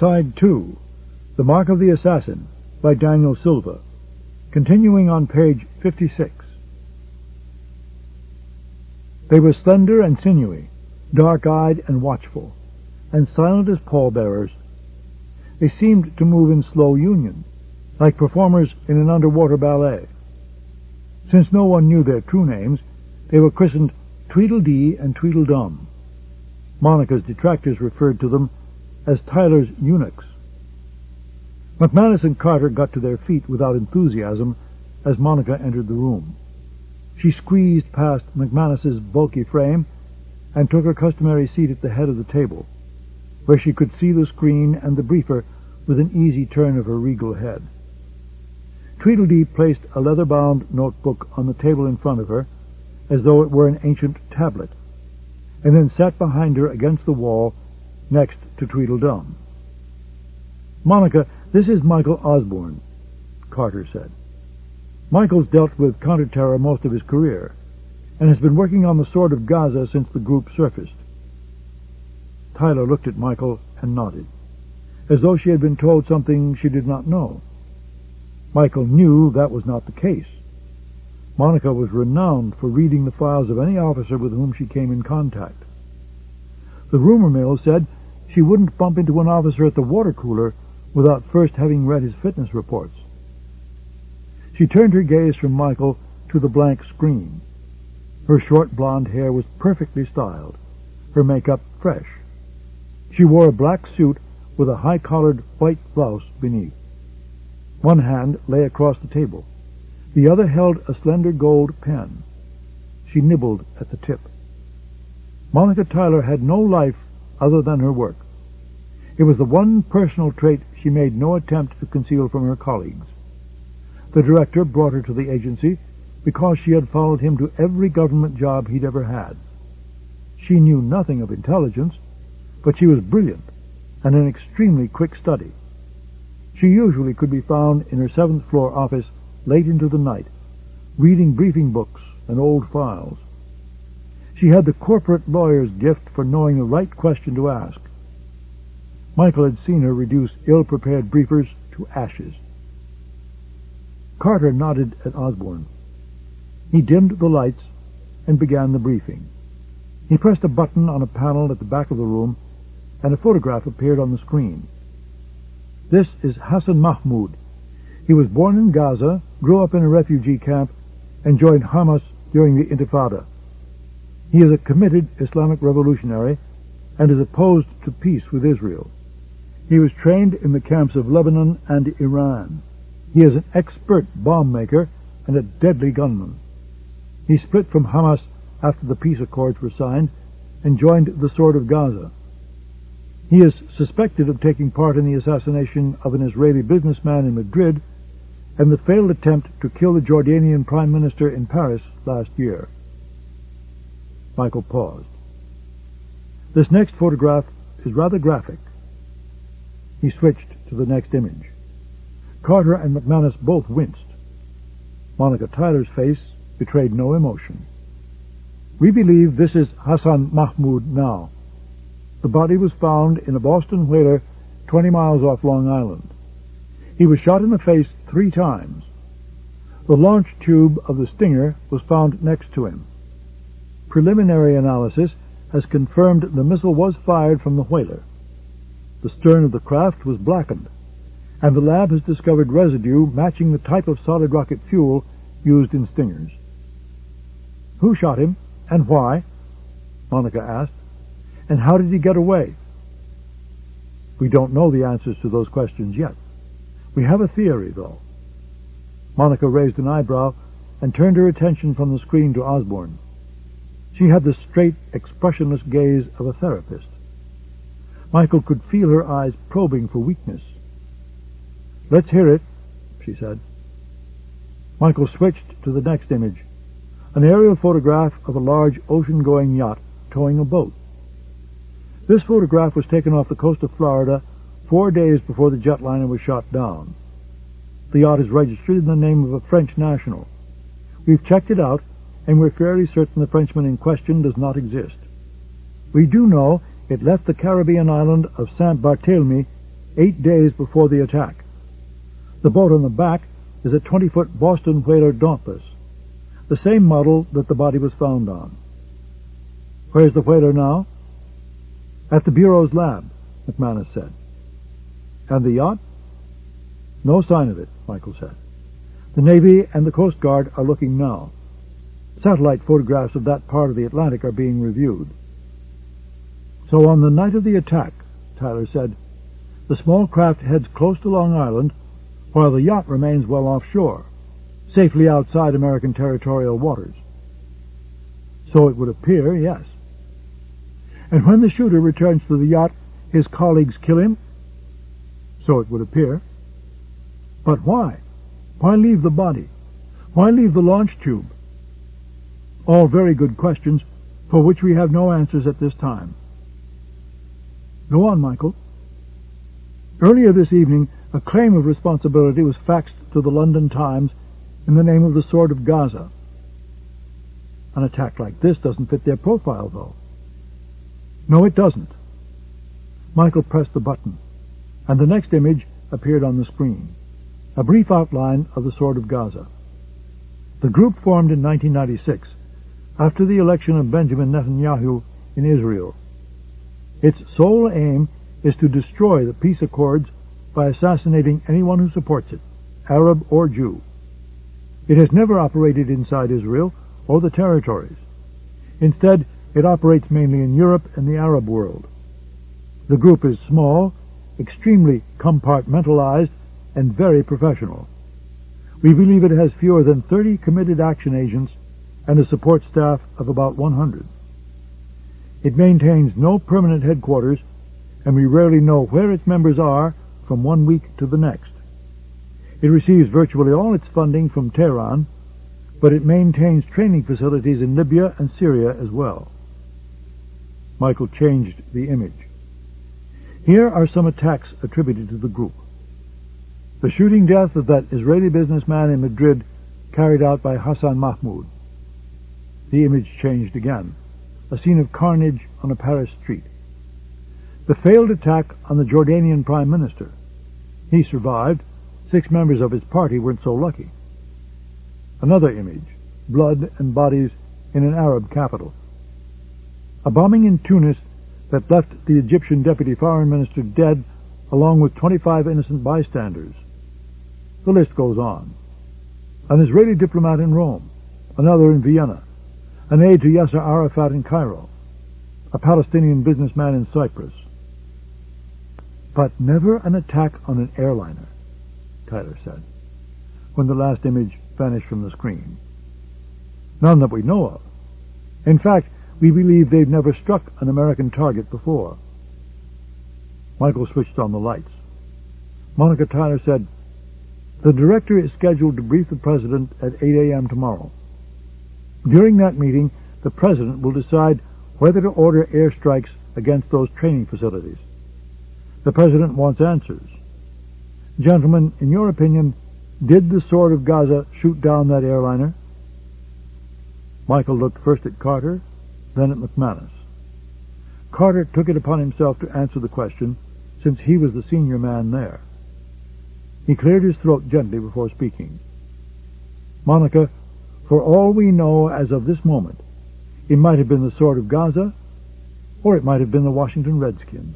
Side 2, The Mark of the Assassin, by Daniel Silva, continuing on page 56. They were slender and sinewy, dark-eyed and watchful, and silent as pallbearers. They seemed to move in slow union, like performers in an underwater ballet. Since no one knew their true names, they were christened Tweedledee and Tweedledum. Monica's detractors referred to them as Tyler's eunuchs. McManus and Carter got to their feet without enthusiasm as Monica entered the room. She squeezed past McManus's bulky frame and took her customary seat at the head of the table, where she could see the screen and the briefer with an easy turn of her regal head. Tweedledee placed a leather-bound notebook on the table in front of her, as though it were an ancient tablet, and then sat behind her against the wall next to Tweedledum. "Monica, this is Michael Osborne," Carter said. "Michael's dealt with counter-terror most of his career, and has been working on the Sword of Gaza since the group surfaced." Tyler looked at Michael and nodded, as though she had been told something she did not know. Michael knew that was not the case. Monica was renowned for reading the files of any officer with whom she came in contact. The rumor mill said she wouldn't bump into an officer at the water cooler without first having read his fitness reports. She turned her gaze from Michael to the blank screen. Her short blonde hair was perfectly styled, her makeup fresh. She wore a black suit with a high-collared white blouse beneath. One hand lay across the table. The other held a slender gold pen. She nibbled at the tip. Monica Tyler had no life other than her work. It was the one personal trait she made no attempt to conceal from her colleagues. The director brought her to the agency because she had followed him to every government job he'd ever had. She knew nothing of intelligence, but she was brilliant and an extremely quick study. She usually could be found in her 7th floor office late into the night, reading briefing books and old files. She had the corporate lawyer's gift for knowing the right question to ask. Michael had seen her reduce ill-prepared briefers to ashes. Carter nodded at Osborne. He dimmed the lights and began the briefing. He pressed a button on a panel at the back of the room, and a photograph appeared on the screen. "This is Hassan Mahmoud. He was born in Gaza, grew up in a refugee camp, and joined Hamas during the Intifada. He is a committed Islamic revolutionary and is opposed to peace with Israel. He was trained in the camps of Lebanon and Iran. He is an expert bomb maker and a deadly gunman. He split from Hamas after the peace accords were signed and joined the Sword of Gaza. He is suspected of taking part in the assassination of an Israeli businessman in Madrid and the failed attempt to kill the Jordanian Prime Minister in Paris last year." Michael paused. "This next photograph is rather graphic." He switched to the next image. Carter and McManus both winced. Monica Tyler's face betrayed no emotion. "We believe this is Hassan Mahmoud now. The body was found in a Boston whaler 20 miles off Long Island. He was shot in the face 3 times. The launch tube of the Stinger was found next to him. Preliminary analysis has confirmed the missile was fired from the whaler. The stern of the craft was blackened, and the lab has discovered residue matching the type of solid rocket fuel used in Stingers." "Who shot him, and why?" Monica asked. "And how did he get away?" "We don't know the answers to those questions yet. We have a theory, though." Monica raised an eyebrow and turned her attention from the screen to Osborne. She had the straight, expressionless gaze of a therapist. Michael could feel her eyes probing for weakness. "Let's hear it," she said. Michael switched to the next image, an aerial photograph of a large ocean-going yacht towing a boat. This photograph was taken off the coast of Florida 4 days before the jetliner was shot down. The yacht is registered in the name of a French national. We've checked it out, and we're fairly certain the Frenchman in question does not exist. We do know it left the Caribbean island of Saint Barthélemy 8 days before the attack. The boat on the back is a 20-foot Boston whaler Dauntless, the same model that the body was found on. Where's the whaler now? At the Bureau's lab, McManus said. And the yacht? No sign of it, Michael said. The Navy and the Coast Guard are looking now. Satellite photographs of that part of the Atlantic are being reviewed. So on the night of the attack, Tyler said, the small craft heads close to Long Island while the yacht remains well offshore, safely outside American territorial waters. So it would appear, yes. And when the shooter returns to the yacht, his colleagues kill him? So it would appear. But why? Why leave the body? Why leave the launch tube? All very good questions for which we have no answers at this time. Go on, Michael. Earlier this evening, a claim of responsibility was faxed to the London Times in the name of the Sword of Gaza. An attack like this doesn't fit their profile, though. No, it doesn't. Michael pressed the button, and the next image appeared on the screen, a brief outline of the Sword of Gaza. The group formed in 1996, after the election of Benjamin Netanyahu in Israel. Its sole aim is to destroy the peace accords by assassinating anyone who supports it, Arab or Jew. It has never operated inside Israel or the territories. Instead, it operates mainly in Europe and the Arab world. The group is small, extremely compartmentalized, and very professional. We believe it has fewer than 30 committed action agents and a support staff of about 100. It maintains no permanent headquarters, and we rarely know where its members are from one week to the next. It receives virtually all its funding from Tehran, but it maintains training facilities in Libya and Syria as well. Michael changed the image. Here are some attacks attributed to the group. The shooting death of that Israeli businessman in Madrid carried out by Hassan Mahmoud. The image changed again. A scene of carnage on a Paris street. The failed attack on the Jordanian Prime Minister. He survived. 6 members of his party weren't so lucky. Another image. Blood and bodies in an Arab capital. A bombing in Tunis that left the Egyptian Deputy Foreign Minister dead along with 25 innocent bystanders. The list goes on. An Israeli diplomat in Rome, another in Vienna, an aide to Yasser Arafat in Cairo, a Palestinian businessman in Cyprus. But never an attack on an airliner, Tyler said, when the last image vanished from the screen. None that we know of. In fact, we believe they've never struck an American target before. Michael switched on the lights. Monica Tyler said, the director is scheduled to brief the president at 8 a.m. tomorrow. During that meeting, the president will decide whether to order airstrikes against those training facilities. The president wants answers. Gentlemen, in your opinion, did the Sword of Gaza shoot down that airliner? Michael looked first at Carter, then at McManus. Carter took it upon himself to answer the question, since he was the senior man there. He cleared his throat gently before speaking. Monica, for all we know as of this moment, it might have been the Sword of Gaza, or it might have been the Washington Redskins.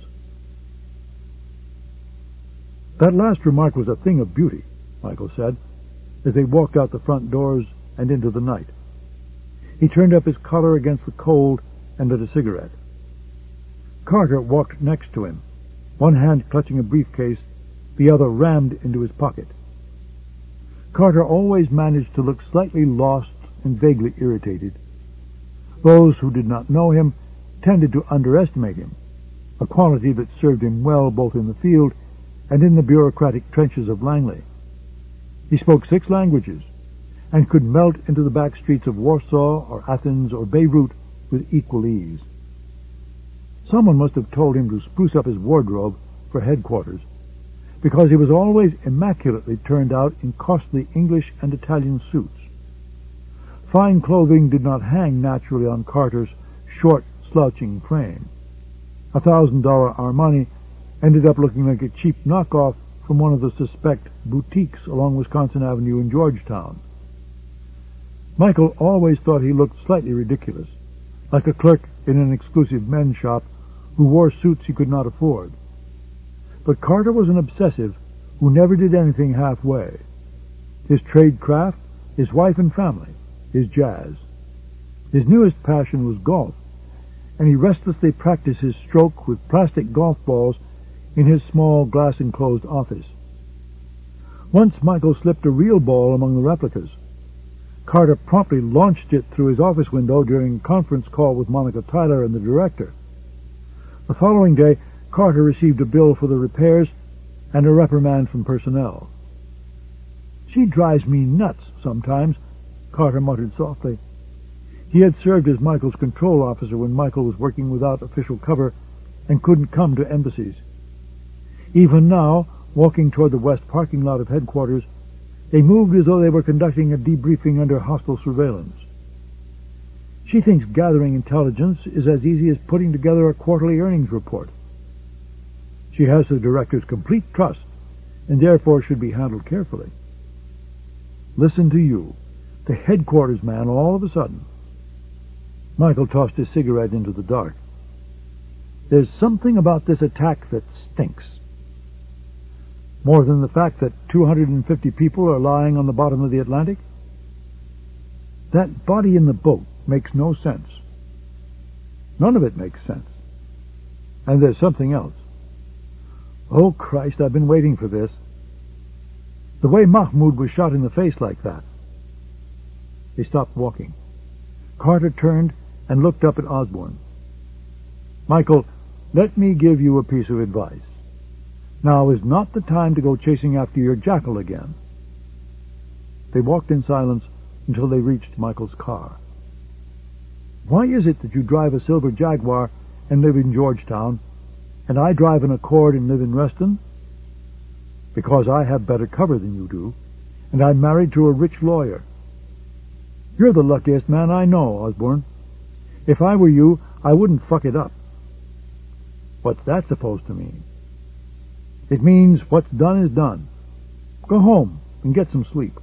That last remark was a thing of beauty, Michael said, as they walked out the front doors and into the night. He turned up his collar against the cold and lit a cigarette. Carter walked next to him, one hand clutching a briefcase, the other rammed into his pocket. Carter always managed to look slightly lost and vaguely irritated. Those who did not know him tended to underestimate him, a quality that served him well both in the field and in the bureaucratic trenches of Langley. He spoke 6 languages and could melt into the back streets of Warsaw or Athens or Beirut with equal ease. Someone must have told him to spruce up his wardrobe for headquarters, because he was always immaculately turned out in costly English and Italian suits. Fine clothing did not hang naturally on Carter's short, slouching frame. $1,000 Armani ended up looking like a cheap knockoff from one of the suspect boutiques along Wisconsin Avenue in Georgetown. Michael always thought he looked slightly ridiculous, like a clerk in an exclusive men's shop who wore suits he could not afford. But Carter was an obsessive who never did anything halfway. His trade craft, his wife and family, his jazz. His newest passion was golf, and he restlessly practiced his stroke with plastic golf balls in his small glass-enclosed office. Once Michael slipped a real ball among the replicas. Carter promptly launched it through his office window during a conference call with Monica Tyler and the director. The following day, Carter received a bill for the repairs and a reprimand from personnel. "She drives me nuts sometimes," Carter muttered softly. He had served as Michael's control officer when Michael was working without official cover and couldn't come to embassies. Even now, walking toward the west parking lot of headquarters, they moved as though they were conducting a debriefing under hostile surveillance. "She thinks gathering intelligence is as easy as putting together a quarterly earnings report. She has the director's complete trust and therefore should be handled carefully. Listen to you, the headquarters man, all of a sudden." Michael tossed his cigarette into the dark. "There's something about this attack that stinks. More than the fact that 250 people are lying on the bottom of the Atlantic? That body in the boat makes no sense. None of it makes sense. And there's something else. Oh, Christ, I've been waiting for this. The way Mahmoud was shot in the face like that." They stopped walking. Carter turned and looked up at Osborne. "Michael, let me give you a piece of advice. Now is not the time to go chasing after your jackal again." They walked in silence until they reached Michael's car. "Why is it that you drive a silver Jaguar and live in Georgetown, and I drive an Accord and live in Reston?" "Because I have better cover than you do, and I'm married to a rich lawyer." "You're the luckiest man I know, Osborne. If I were you, I wouldn't fuck it up." "What's that supposed to mean?" "It means what's done is done. Go home and get some sleep."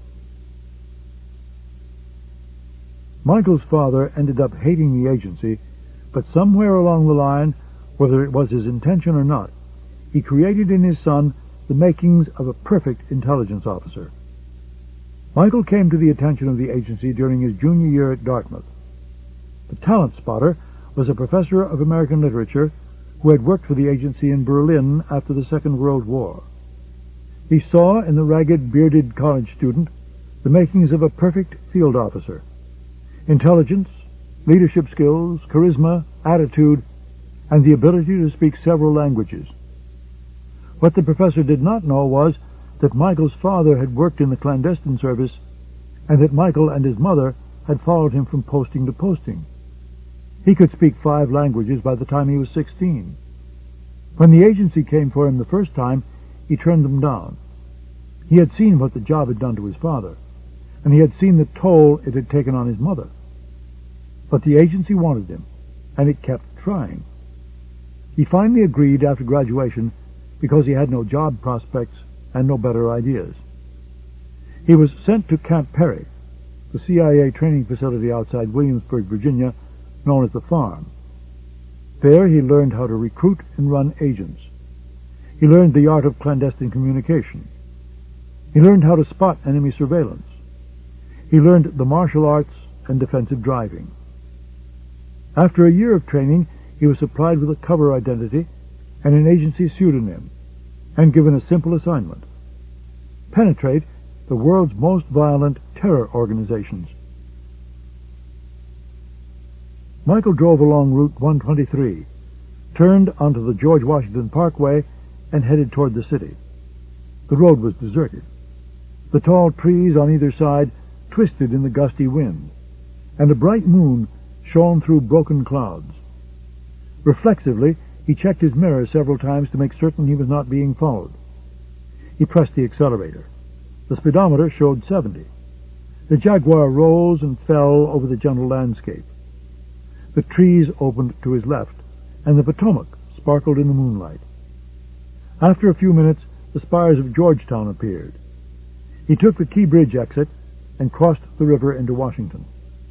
Michael's father ended up hating the agency, but somewhere along the line, whether it was his intention or not, he created in his son the makings of a perfect intelligence officer. Michael came to the attention of the agency during his junior year at Dartmouth. The talent spotter was a professor of American literature who had worked for the agency in Berlin after the Second World War. He saw in the ragged, bearded college student the makings of a perfect field officer. Intelligence, leadership skills, charisma, attitude, and the ability to speak several languages. What the professor did not know was that Michael's father had worked in the clandestine service and that Michael and his mother had followed him from posting to posting. He could speak 5 languages by the time he was 16. When the agency came for him the first time, he turned them down. He had seen what the job had done to his father, and he had seen the toll it had taken on his mother. But the agency wanted him, and it kept trying. He finally agreed after graduation because he had no job prospects and no better ideas. He was sent to Camp Perry, the CIA training facility outside Williamsburg, Virginia, known as the Farm. There he learned how to recruit and run agents. He learned the art of clandestine communication. He learned how to spot enemy surveillance. He learned the martial arts and defensive driving. After a year of training, he was supplied with a cover identity and an agency pseudonym, and given a simple assignment: penetrate the world's most violent terror organizations. Michael drove along Route 123, turned onto the George Washington Parkway, and headed toward the city. The road was deserted. The tall trees on either side twisted in the gusty wind, and a bright moon shone through broken clouds. Reflexively, he checked his mirror several times to make certain he was not being followed. He pressed the accelerator. The speedometer showed 70. The Jaguar rose and fell over the gentle landscape. The trees opened to his left, and the Potomac sparkled in the moonlight. After a few minutes, the spires of Georgetown appeared. He took the Key Bridge exit and crossed the river into Washington.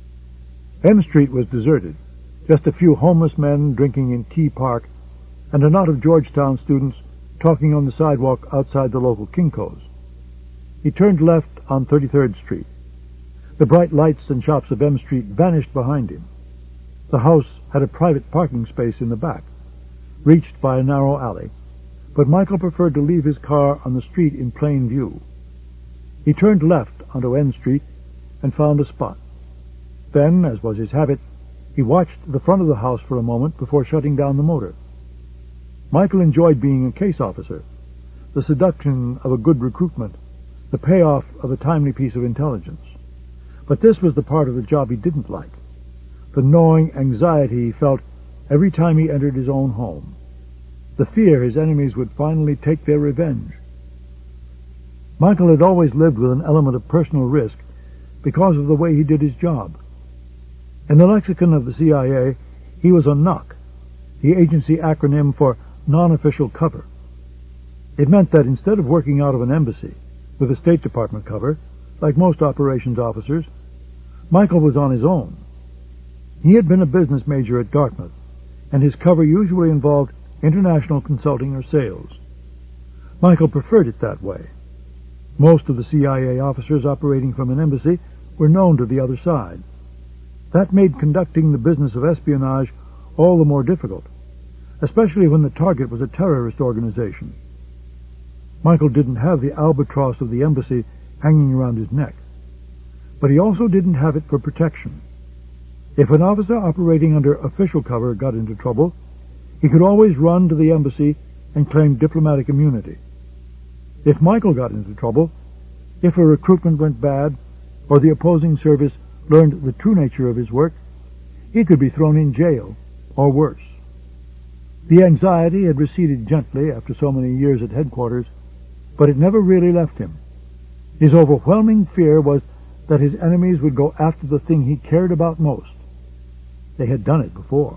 M Street was deserted, just a few homeless men drinking in Key Park and a knot of Georgetown students talking on the sidewalk outside the local Kinko's. He turned left on 33rd Street. The bright lights and shops of M Street vanished behind him. The house had a private parking space in the back, reached by a narrow alley, but Michael preferred to leave his car on the street in plain view. He turned left onto N Street and found a spot. Then, as was his habit, he watched the front of the house for a moment before shutting down the motor. Michael enjoyed being a case officer, the seduction of a good recruitment, the payoff of a timely piece of intelligence. But this was the part of the job he didn't like, the gnawing anxiety he felt every time he entered his own home, the fear his enemies would finally take their revenge. Michael had always lived with an element of personal risk because of the way he did his job. In the lexicon of the CIA, he was a NOC, the agency acronym for non-official cover. It meant that instead of working out of an embassy with a State Department cover, like most operations officers, Michael was on his own. He had been a business major at Dartmouth, and his cover usually involved international consulting or sales. Michael preferred it that way. Most of the CIA officers operating from an embassy were known to the other side. That made conducting the business of espionage all the more difficult, especially when the target was a terrorist organization. Michael didn't have the albatross of the embassy hanging around his neck, but he also didn't have it for protection. If an officer operating under official cover got into trouble, he could always run to the embassy and claim diplomatic immunity. If Michael got into trouble, if a recruitment went bad, or the opposing service learned the true nature of his work, he could be thrown in jail, or worse. The anxiety had receded gently after so many years at headquarters, but it never really left him. His overwhelming fear was that his enemies would go after the thing he cared about most. They had done it before.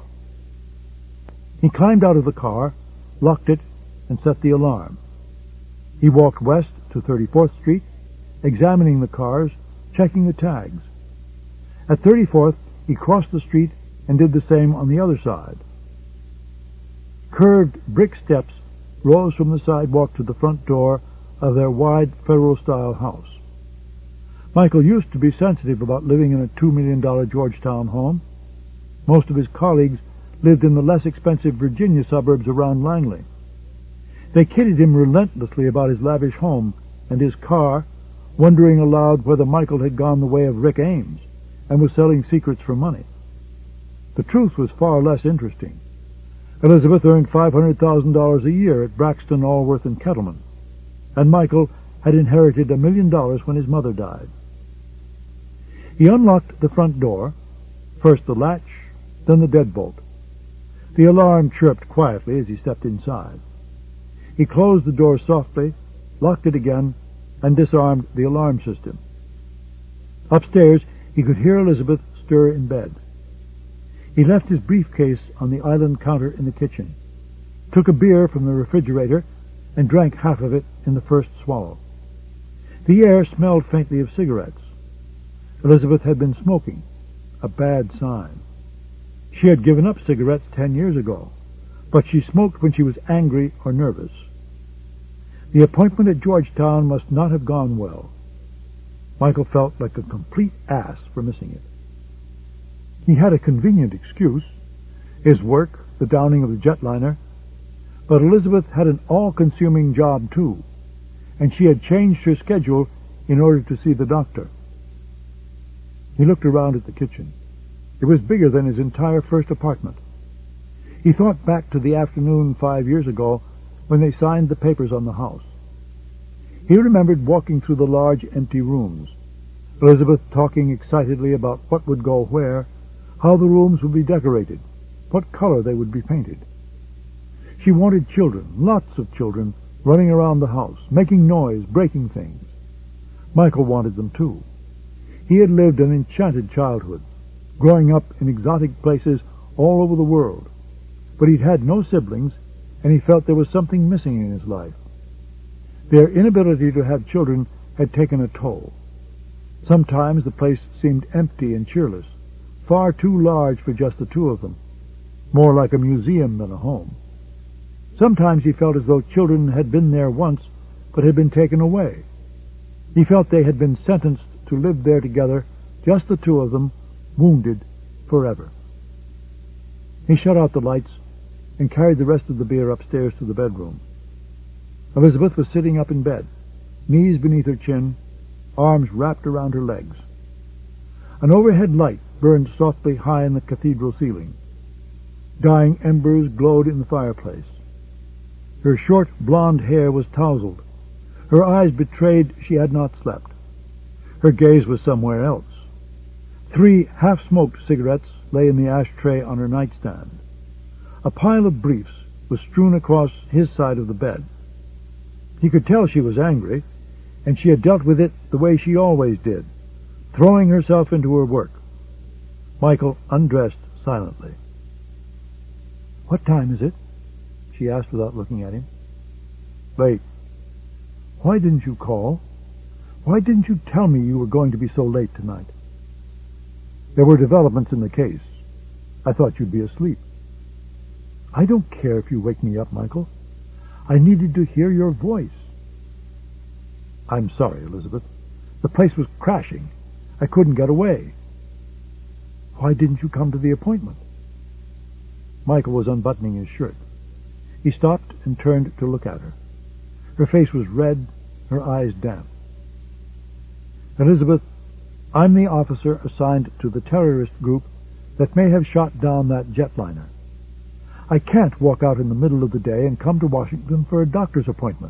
He climbed out of the car, locked it, and set the alarm. He walked west to 34th Street, examining the cars, checking the tags. At 34th, he crossed the street and did the same on the other side. Curved brick steps rose from the sidewalk to the front door of their wide Federal-style house. Michael used to be sensitive about living in a $2 million Georgetown home. Most of his colleagues lived in the less expensive Virginia suburbs around Langley. They kidded him relentlessly about his lavish home and his car, wondering aloud whether Michael had gone the way of Rick Ames and was selling secrets for money. The truth was far less interesting. Elizabeth earned $500,000 a year at Braxton, Allworth, and Kettleman, and Michael had inherited $1 million when his mother died. He unlocked the front door, first the latch, then the deadbolt. The alarm chirped quietly as he stepped inside. He closed the door softly, locked it again, and disarmed the alarm system. Upstairs, he could hear Elizabeth stir in bed. He left his briefcase on the island counter in the kitchen, took a beer from the refrigerator, and drank half of it in the first swallow. The air smelled faintly of cigarettes. Elizabeth had been smoking, a bad sign. She had given up cigarettes 10 years ago, but she smoked when she was angry or nervous. The appointment at Georgetown must not have gone well. Michael felt like a complete ass for missing it. He had a convenient excuse, his work, the downing of the jetliner, but Elizabeth had an all-consuming job too, and she had changed her schedule in order to see the doctor. He looked around at the kitchen. It was bigger than his entire first apartment. He thought back to the afternoon 5 years ago when they signed the papers on the house. He remembered walking through the large empty rooms, Elizabeth talking excitedly about what would go where, how the rooms would be decorated, what color they would be painted. She wanted children, lots of children, running around the house, making noise, breaking things. Michael wanted them too. He had lived an enchanted childhood, growing up in exotic places all over the world, but he'd had no siblings, and he felt there was something missing in his life. Their inability to have children had taken a toll. Sometimes the place seemed empty and cheerless, far too large for just the two of them, more like a museum than a home. Sometimes he felt as though children had been there once, but had been taken away. He felt they had been sentenced to live there together, just the two of them, wounded forever. He shut out the lights and carried the rest of the beer upstairs to the bedroom. Elizabeth was sitting up in bed, knees beneath her chin, arms wrapped around her legs. An overhead light burned softly high in the cathedral ceiling. Dying embers glowed in the fireplace. Her short blonde hair was tousled. Her eyes betrayed she had not slept. Her gaze was somewhere else. 3 half-smoked cigarettes lay in the ashtray on her nightstand. A pile of briefs was strewn across his side of the bed. He could tell she was angry, and she had dealt with it the way she always did, throwing herself into her work. Michael undressed silently. "What time is it?" she asked without looking at him. "Late." "Why didn't you call? Why didn't you tell me you were going to be so late tonight?" "There were developments in the case. I thought you'd be asleep." "I don't care if you wake me up, Michael. I needed to hear your voice." "I'm sorry, Elizabeth. The place was crashing. I couldn't get away." "Why didn't you come to the appointment?" Michael was unbuttoning his shirt. He stopped and turned to look at her. Her face was red, her eyes damp. "Elizabeth, I'm the officer assigned to the terrorist group that may have shot down that jetliner. I can't walk out in the middle of the day and come to Washington for a doctor's appointment."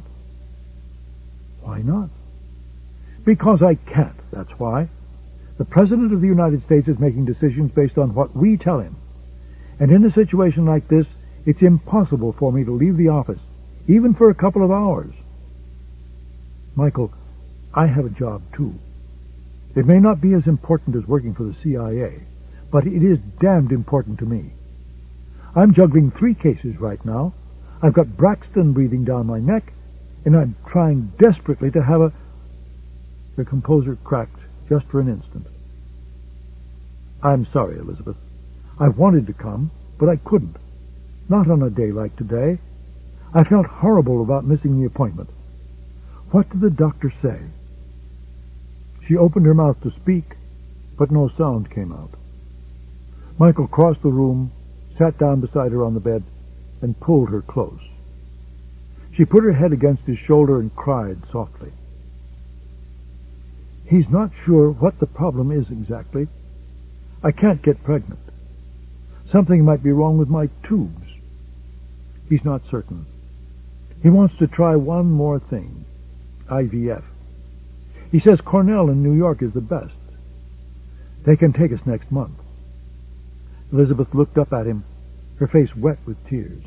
"Why not?" "Because I can't, that's why. The President of the United States is making decisions based on what we tell him. And in a situation like this, it's impossible for me to leave the office, even for a couple of hours." "Michael, I have a job too. It may not be as important as working for the CIA, but it is damned important to me. I'm juggling 3 cases right now. I've got Braxton breathing down my neck, and I'm trying desperately to have a—" The composer cracked just for an instant. "I'm sorry, Elizabeth. I wanted to come, but I couldn't. Not on a day like today. I felt horrible about missing the appointment. What did the doctor say?" She opened her mouth to speak, but no sound came out. Michael crossed the room, sat down beside her on the bed, and pulled her close. She put her head against his shoulder and cried softly. "He's not sure what the problem is exactly. I can't get pregnant. Something might be wrong with my tubes. He's not certain. He wants to try one more thing, IVF. He says Cornell in New York is the best. They can take us next month." Elizabeth looked up at him, her face wet with tears.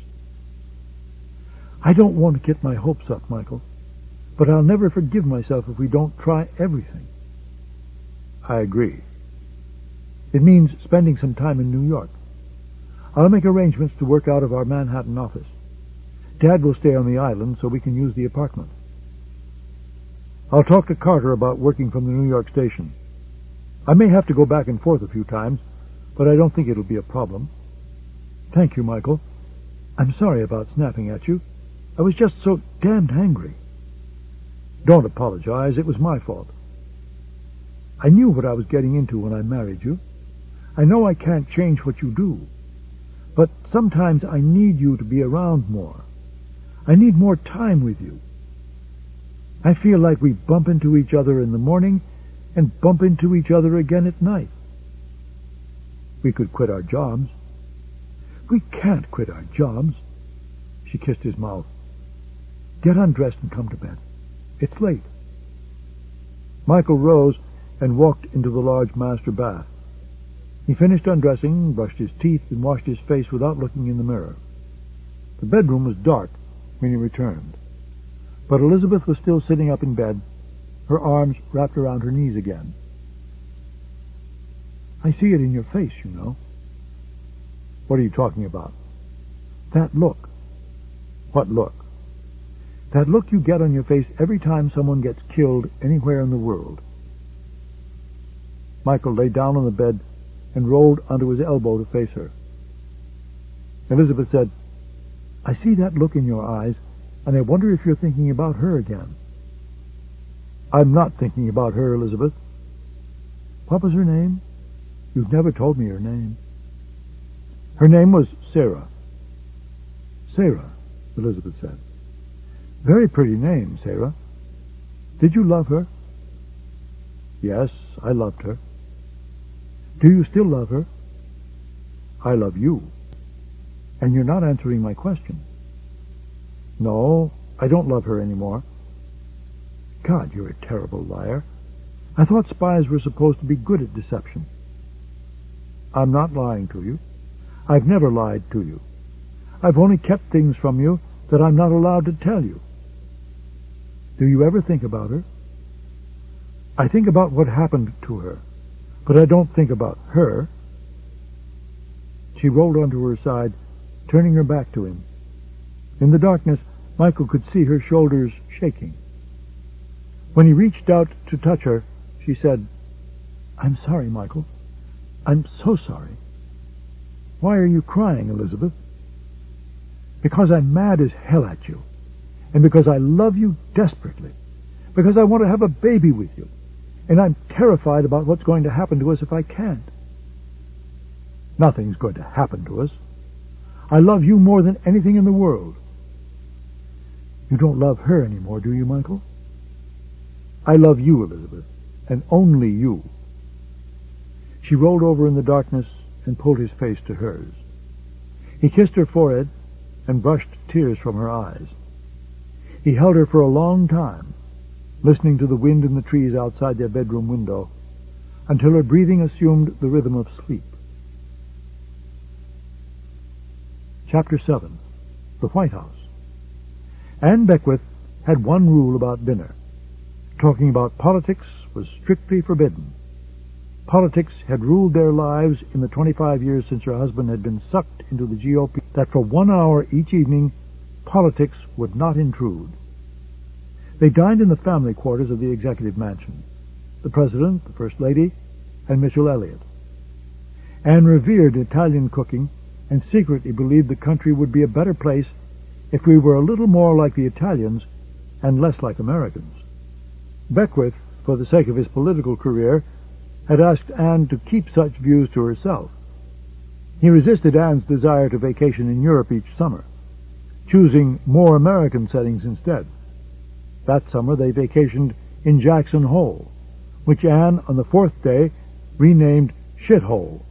"I don't want to get my hopes up, Michael, but I'll never forgive myself if we don't try everything." "I agree. It means spending some time in New York. I'll make arrangements to work out of our Manhattan office. Dad will stay on the island so we can use the apartment. I'll talk to Carter about working from the New York station. I may have to go back and forth a few times, but I don't think it'll be a problem." "Thank you, Michael. I'm sorry about snapping at you. I was just so damned angry." "Don't apologize. It was my fault. I knew what I was getting into when I married you. I know I can't change what you do, but sometimes I need you to be around more. I need more time with you. I feel like we bump into each other in the morning and bump into each other again at night. We could quit our jobs." "We can't quit our jobs." She kissed his mouth. "Get undressed and come to bed. It's late." Michael rose and walked into the large master bath. He finished undressing, brushed his teeth, and washed his face without looking in the mirror. The bedroom was dark when he returned, but Elizabeth was still sitting up in bed, her arms wrapped around her knees again. "I see it in your face, you know." "What are you talking about?" "That look. What look? That look you get on your face every time someone gets killed anywhere in the world. Michael lay down on the bed and rolled onto his elbow to face her. Elizabeth said, "I see that look in your eyes, and I wonder if you're thinking about her again." "I'm not thinking about her, Elizabeth." "What was her name? You've never told me her name." "Her name was Sarah." "Sarah," Elizabeth said. "Very pretty name, Sarah. Did you love her?" "Yes, I loved her." "Do you still love her?" "I love you." "And you're not answering my question." "No, I don't love her anymore." "God, you're a terrible liar. I thought spies were supposed to be good at deception." "I'm not lying to you. I've never lied to you. I've only kept things from you that I'm not allowed to tell you." "Do you ever think about her?" "I think about what happened to her, but I don't think about her." She rolled onto her side, turning her back to him. In the darkness, Michael could see her shoulders shaking. When he reached out to touch her, she said, "I'm sorry, Michael. I'm so sorry." "Why are you crying, Elizabeth?" "Because I'm mad as hell at you, and because I love you desperately, because I want to have a baby with you, and I'm terrified about what's going to happen to us if I can't." "Nothing's going to happen to us. I love you more than anything in the world." "You don't love her anymore, do you, Michael?" "I love you, Elizabeth, and only you." She rolled over in the darkness and pulled his face to hers. He kissed her forehead and brushed tears from her eyes. He held her for a long time, listening to the wind in the trees outside their bedroom window, until her breathing assumed the rhythm of sleep. Chapter 7. The White House. Anne Beckwith had one rule about dinner. Talking about politics was strictly forbidden. Politics had ruled their lives in the 25 years since her husband had been sucked into the GOP, that for 1 hour each evening, politics would not intrude. They dined in the family quarters of the executive mansion, the President, the First Lady, and Mitchell Elliott. Anne revered Italian cooking and secretly believed the country would be a better place if we were a little more like the Italians and less like Americans. Beckwith, for the sake of his political career, had asked Anne to keep such views to herself. He resisted Anne's desire to vacation in Europe each summer, choosing more American settings instead. That summer they vacationed in Jackson Hole, which Anne, on the 4th day, renamed Shithole.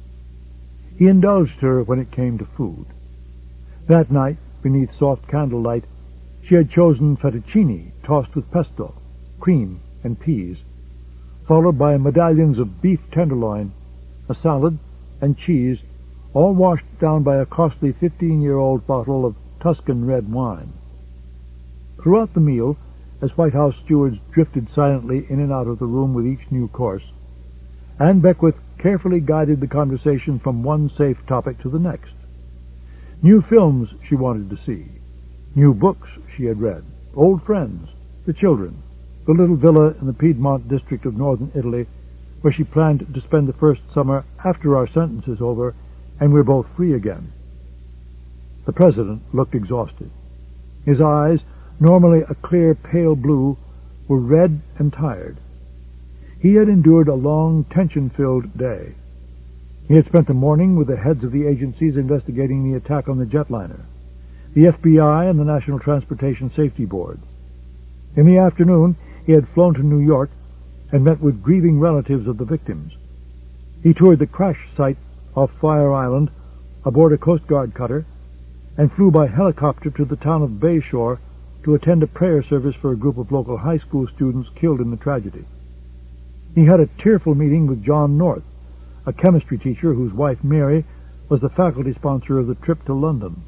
He indulged her when it came to food. That night, beneath soft candlelight, she had chosen fettuccine tossed with pesto, cream, and peas, followed by medallions of beef tenderloin, a salad, and cheese, all washed down by a costly 15-year-old bottle of Tuscan red wine. Throughout the meal, as White House stewards drifted silently in and out of the room with each new course, Anne Beckwith carefully guided the conversation from one safe topic to the next. New films she wanted to see, new books she had read, old friends, the children, the little villa in the Piedmont district of northern Italy, where she planned to spend the first summer after our sentence is over and we're both free again. The President looked exhausted. His eyes, normally a clear pale blue, were red and tired. He had endured a long, tension-filled day. He had spent the morning with the heads of the agencies investigating the attack on the jetliner, the FBI and the National Transportation Safety Board. In the afternoon, he had flown to New York and met with grieving relatives of the victims. He toured the crash site off Fire Island aboard a Coast Guard cutter and flew by helicopter to the town of Bayshore to attend a prayer service for a group of local high school students killed in the tragedy. He had a tearful meeting with John North, a chemistry teacher whose wife Mary was the faculty sponsor of the trip to London.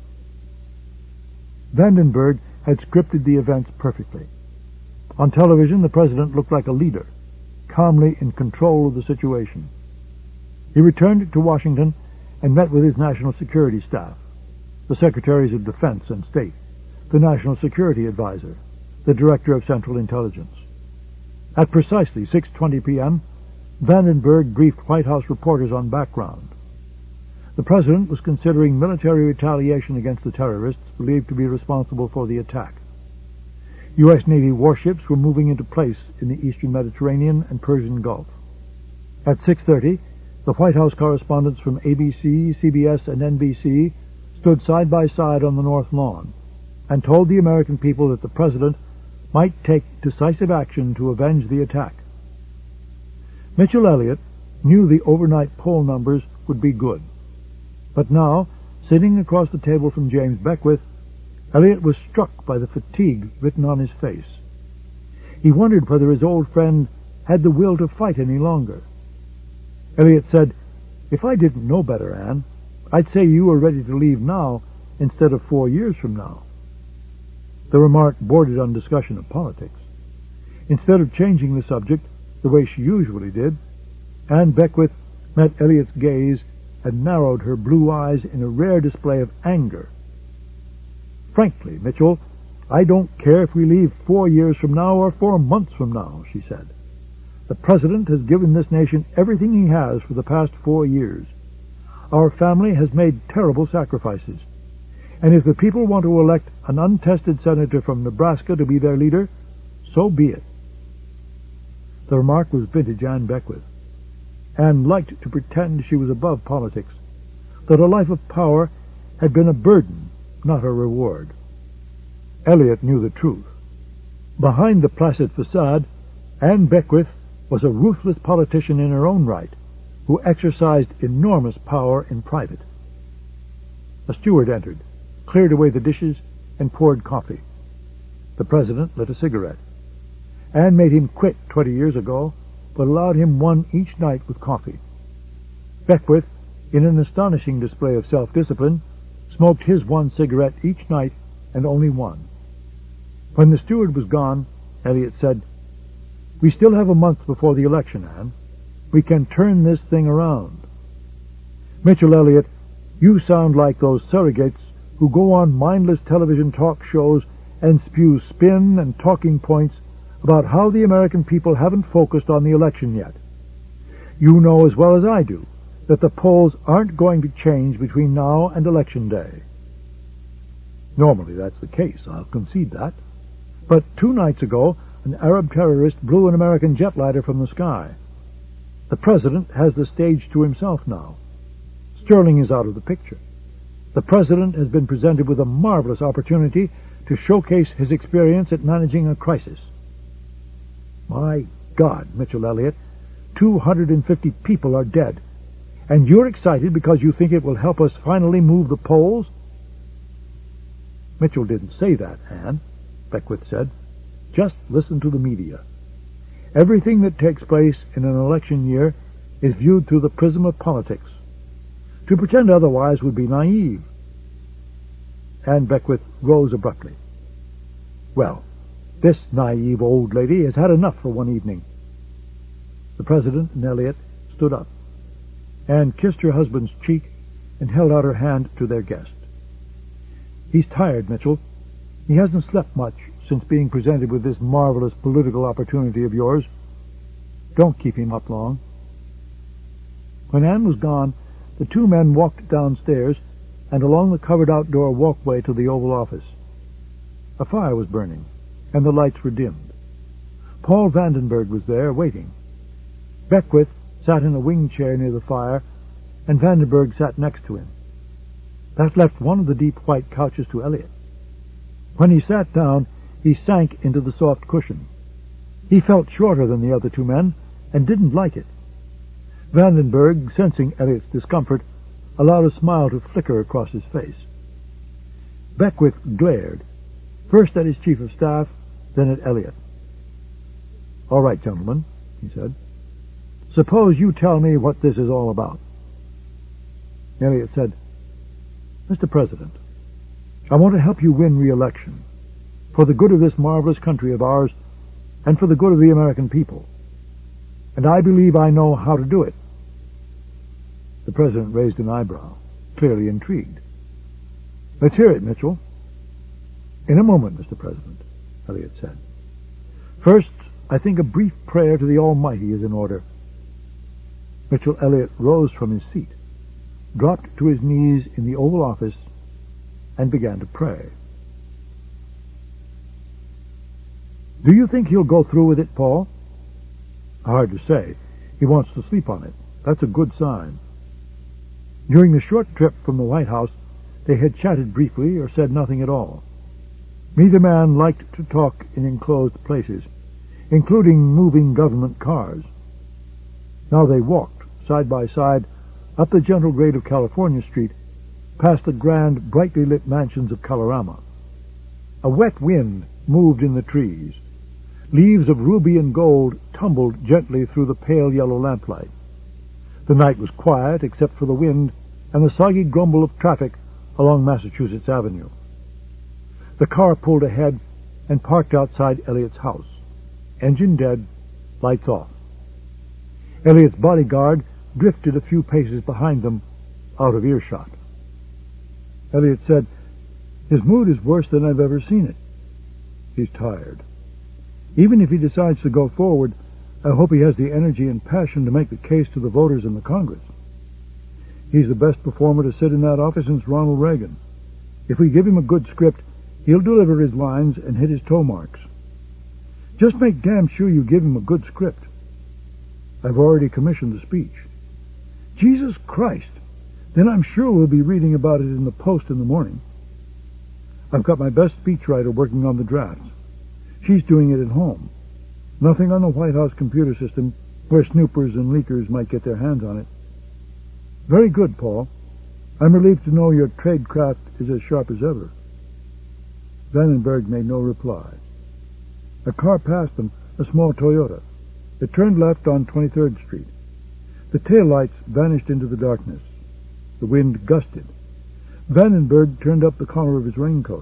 Vandenberg had scripted the events perfectly. On television, the President looked like a leader, calmly in control of the situation. He returned to Washington and met with his national security staff, the Secretaries of Defense and State, the National Security Advisor, the Director of Central Intelligence. At precisely 6:20 p.m., Vandenberg briefed White House reporters on background. The President was considering military retaliation against the terrorists believed to be responsible for the attack. U.S. Navy warships were moving into place in the eastern Mediterranean and Persian Gulf. At 6:30, the White House correspondents from ABC, CBS, and NBC stood side by side on the North Lawn and told the American people that the President might take decisive action to avenge the attack. Mitchell Elliott knew the overnight poll numbers would be good. But now, sitting across the table from James Beckwith, Elliott was struck by the fatigue written on his face. He wondered whether his old friend had the will to fight any longer. Elliott said, "If I didn't know better, Anne, I'd say you were ready to leave now instead of 4 years from now." The remark bordered on discussion of politics. Instead of changing the subject the way she usually did, Anne Beckwith met Elliott's gaze and narrowed her blue eyes in a rare display of anger. "Frankly, Mitchell, I don't care if we leave 4 years from now or 4 months from now," she said. "The President has given this nation everything he has for the past 4 years. Our family has made terrible sacrifices. And if the people want to elect an untested senator from Nebraska to be their leader, so be it." The remark was vintage Anne Beckwith. Anne liked to pretend she was above politics, that a life of power had been a burden, not a reward. Elliott knew the truth. Behind the placid facade, Anne Beckwith was a ruthless politician in her own right, who exercised enormous power in private. A steward entered, cleared away the dishes, and poured coffee. The President lit a cigarette. Anne made him quit 20 years ago, but allowed him one each night with coffee. Beckwith, in an astonishing display of self-discipline, smoked his one cigarette each night and only one. When the steward was gone, Elliott said, "We still have a month before the election, Anne. We can turn this thing around." "Mitchell Elliott, you sound like those surrogates who go on mindless television talk shows and spew spin and talking points about how the American people haven't focused on the election yet. You know as well as I do that the polls aren't going to change between now and Election Day." "Normally that's the case, I'll concede that. But 2 nights ago, an Arab terrorist blew an American jetliner from the sky. The President has the stage to himself now. Sterling is out of the picture. The President has been presented with a marvelous opportunity to showcase his experience at managing a crisis. My God, Mitchell Elliott, 250 people are dead, and you're excited because you think it will help us finally move the polls?" "Mitchell didn't say that, Anne," Beckwith said. "Just listen to the media. Everything that takes place in an election year is viewed through the prism of politics. To pretend otherwise would be naive." Anne Beckwith rose abruptly. "Well, this naive old lady has had enough for one evening." The President and Elliott stood up. Anne kissed her husband's cheek and held out her hand to their guest. "He's tired, Mitchell. He hasn't slept much since being presented with this marvelous political opportunity of yours. Don't keep him up long." When Anne was gone, the 2 men walked downstairs and along the covered outdoor walkway to the Oval Office. A fire was burning, and the lights were dimmed. Paul Vandenberg was there, waiting. Beckwith sat in a wing chair near the fire, and Vandenberg sat next to him. That left one of the deep white couches to Elliott. When he sat down, he sank into the soft cushion. He felt shorter than the other 2 men, and didn't like it. Vandenberg, sensing Elliott's discomfort, allowed a smile to flicker across his face. Beckwith glared, first at his chief of staff, then at Elliott. "All right, gentlemen," he said. "Suppose you tell me what this is all about." Elliott said, "Mr. President, I want to help you win re-election, for the good of this marvelous country of ours, and for the good of the American people. And I believe I know how to do it." The President raised an eyebrow, clearly intrigued. "Let's hear it, Mitchell." "In a moment, Mr. President," Elliot said. "First, I think a brief prayer to the Almighty is in order." Mitchell Elliott rose from his seat, dropped to his knees in the Oval Office, and began to pray. "Do you think he'll go through with it, Paul?" "Hard to say. He wants to sleep on it. That's a good sign." During the short trip from the White House, they had chatted briefly or said nothing at all. Neither man liked to talk in enclosed places, including moving government cars. Now they walked, side by side, up the gentle grade of California Street, past the grand, brightly lit mansions of Colorama. A wet wind moved in the trees. Leaves of ruby and gold tumbled gently through the pale yellow lamplight. The night was quiet except for the wind and the soggy grumble of traffic along Massachusetts Avenue. The car pulled ahead and parked outside Elliot's house. Engine dead, lights off. Elliot's bodyguard drifted a few paces behind them, out of earshot. Elliot said, "His mood is worse than I've ever seen it. He's tired. Even if he decides to go forward, I hope he has the energy and passion to make the case to the voters in the Congress. He's the best performer to sit in that office since Ronald Reagan. If we give him a good script, he'll deliver his lines and hit his toe marks. Just make damn sure you give him a good script. I've already commissioned the speech." "Jesus Christ! Then I'm sure we'll be reading about it in the Post in the morning. I've got my best speechwriter working on the drafts. She's doing it at home. Nothing on the White House computer system where snoopers and leakers might get their hands on it." "Very good, Paul. I'm relieved to know your tradecraft is as sharp as ever." Vandenberg made no reply. A car passed them, a small Toyota. It turned left on 23rd Street. The taillights vanished into the darkness. The wind gusted. Vandenberg turned up the collar of his raincoat.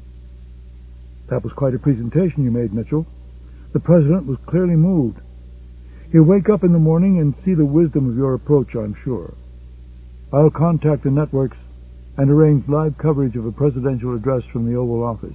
"That was quite a presentation you made, Mitchell. The President was clearly moved. He'll wake up in the morning and see the wisdom of your approach, I'm sure. I'll contact the networks and arrange live coverage of a presidential address from the Oval Office."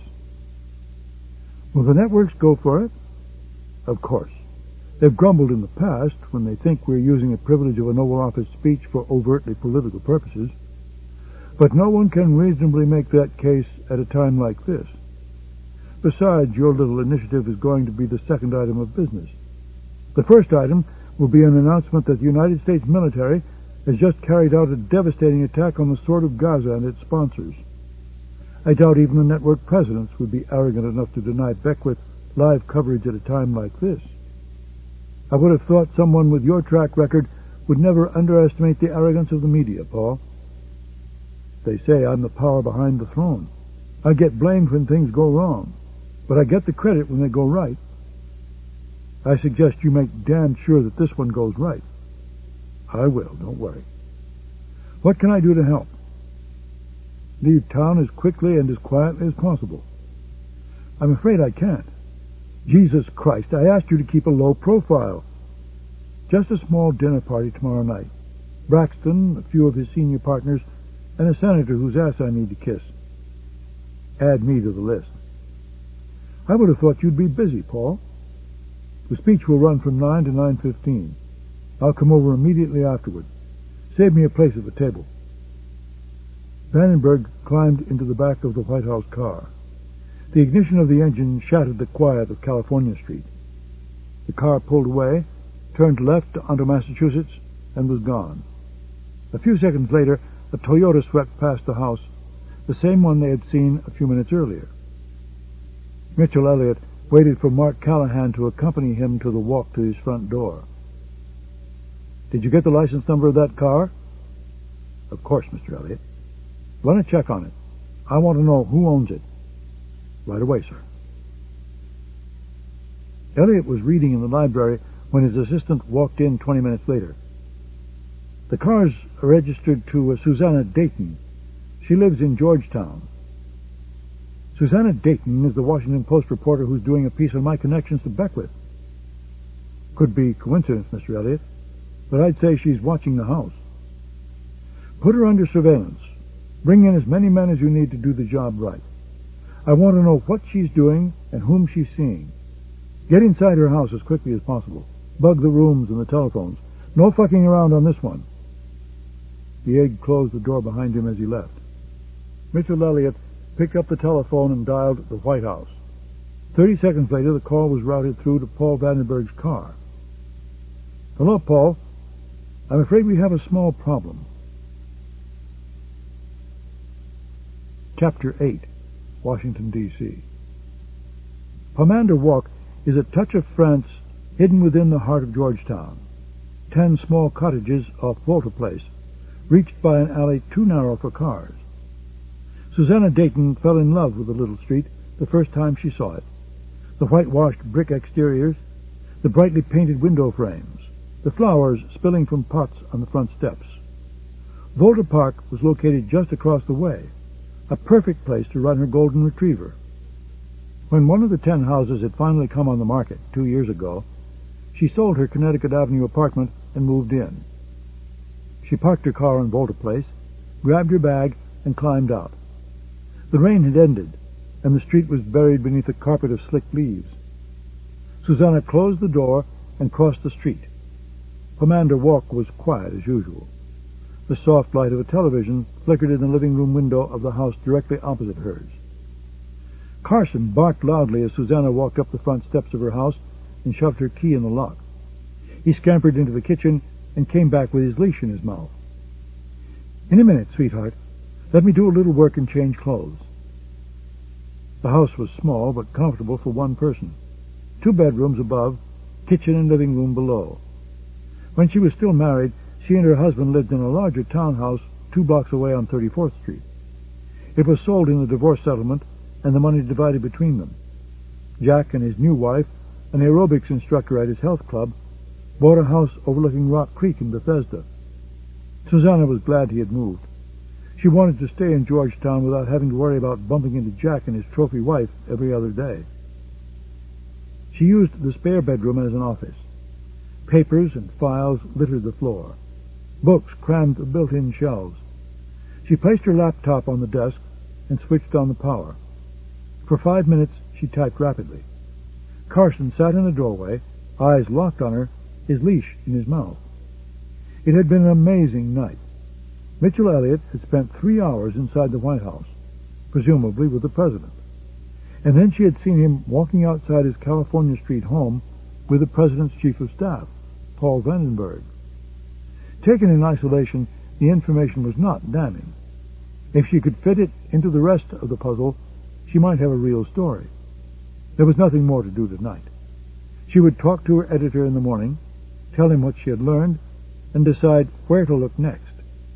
"Will the networks go for it?" "Of course. They've grumbled in the past when they think we're using the privilege of an Oval Office speech for overtly political purposes. But no one can reasonably make that case at a time like this. Besides, your little initiative is going to be the second item of business. The first item will be an announcement that the United States military has just carried out a devastating attack on the Sword of Gaza and its sponsors. I doubt even the network presidents would be arrogant enough to deny Beckwith live coverage at a time like this. I would have thought someone with your track record would never underestimate the arrogance of the media, Paul. They say I'm the power behind the throne. I get blamed when things go wrong, but I get the credit when they go right. I suggest you make damn sure that this one goes right." "I will, don't worry. What can I do to help?" "Leave town as quickly and as quietly as possible." "I'm afraid I can't. Jesus Christ, I asked you to keep a low profile. Just a small dinner party tomorrow night. Braxton, a few of his senior partners, and a senator whose ass I need to kiss. Add me to the list." "I would have thought you'd be busy, Paul." "The speech will run from 9 to 9:15. I'll come over immediately afterward. Save me a place at the table." Vandenberg climbed into the back of the White House car. The ignition of the engine shattered the quiet of California Street. The car pulled away, turned left onto Massachusetts, and was gone. A few seconds later, a Toyota swept past the house, the same one they had seen a few minutes earlier. Mitchell Elliott waited for Mark Callahan to accompany him to the walk to his front door. "Did you get the license number of that car?" "Of course, Mr. Elliott." "Run a check on it. I want to know who owns it." "Right away, sir." Elliott was reading in the library when his assistant walked in 20 minutes later. "The car's registered to Susanna Dayton. She lives in Georgetown." "Susanna Dayton is the Washington Post reporter who's doing a piece on my connections to Beckwith." "Could be coincidence, Mr. Elliott, but I'd say she's watching the house." "Put her under surveillance. Bring in as many men as you need to do the job right. I want to know what she's doing and whom she's seeing. Get inside her house as quickly as possible. Bug the rooms and the telephones. No fucking around on this one." The aide closed the door behind him as he left. Mitchell Elliott picked up the telephone and dialed the White House. 30 seconds later, the call was routed through to Paul Vandenberg's car. "Hello, Paul. I'm afraid we have a small problem." Chapter 8, Washington, D.C. Pomander Walk is a touch of France hidden within the heart of Georgetown. 10 small cottages off Volta Place, reached by an alley too narrow for cars. Susanna Dayton fell in love with the little street the first time she saw it. The whitewashed brick exteriors, the brightly painted window frames, the flowers spilling from pots on the front steps. Volta Park was located just across the way, a perfect place to run her golden retriever. When one of the 10 houses had finally come on the market 2 years ago, she sold her Connecticut Avenue apartment and moved in. She parked her car on Volta Place, grabbed her bag, and climbed out. The rain had ended, and the street was buried beneath a carpet of slick leaves. Susanna closed the door and crossed the street. Pomander Walk was quiet as usual. The soft light of a television flickered in the living room window of the house directly opposite hers. Carson barked loudly as Susanna walked up the front steps of her house and shoved her key in the lock. He scampered into the kitchen and came back with his leash in his mouth. "In a minute, sweetheart. Let me do a little work and change clothes." The house was small but comfortable for one person. 2 bedrooms above, kitchen and living room below. When she was still married, she and her husband lived in a larger townhouse 2 blocks away on 34th Street. It was sold in the divorce settlement and the money divided between them. Jack and his new wife, an aerobics instructor at his health club, bought a house overlooking Rock Creek in Bethesda. Susanna was glad he had moved. She wanted to stay in Georgetown without having to worry about bumping into Jack and his trophy wife every other day. She used the spare bedroom as an office. Papers and files littered the floor. Books crammed the built-in shelves. She placed her laptop on the desk and switched on the power. For 5 minutes, she typed rapidly. Carson sat in the doorway, eyes locked on her, his leash in his mouth. It had been an amazing night. Mitchell Elliott had spent 3 hours inside the White House, presumably with the president. And then she had seen him walking outside his California Street home with the president's chief of staff, Paul Vandenberg. Taken in isolation, the information was not damning. If she could fit it into the rest of the puzzle, she might have a real story. There was nothing more to do tonight. She would talk to her editor in the morning, tell him what she had learned, and decide where to look next.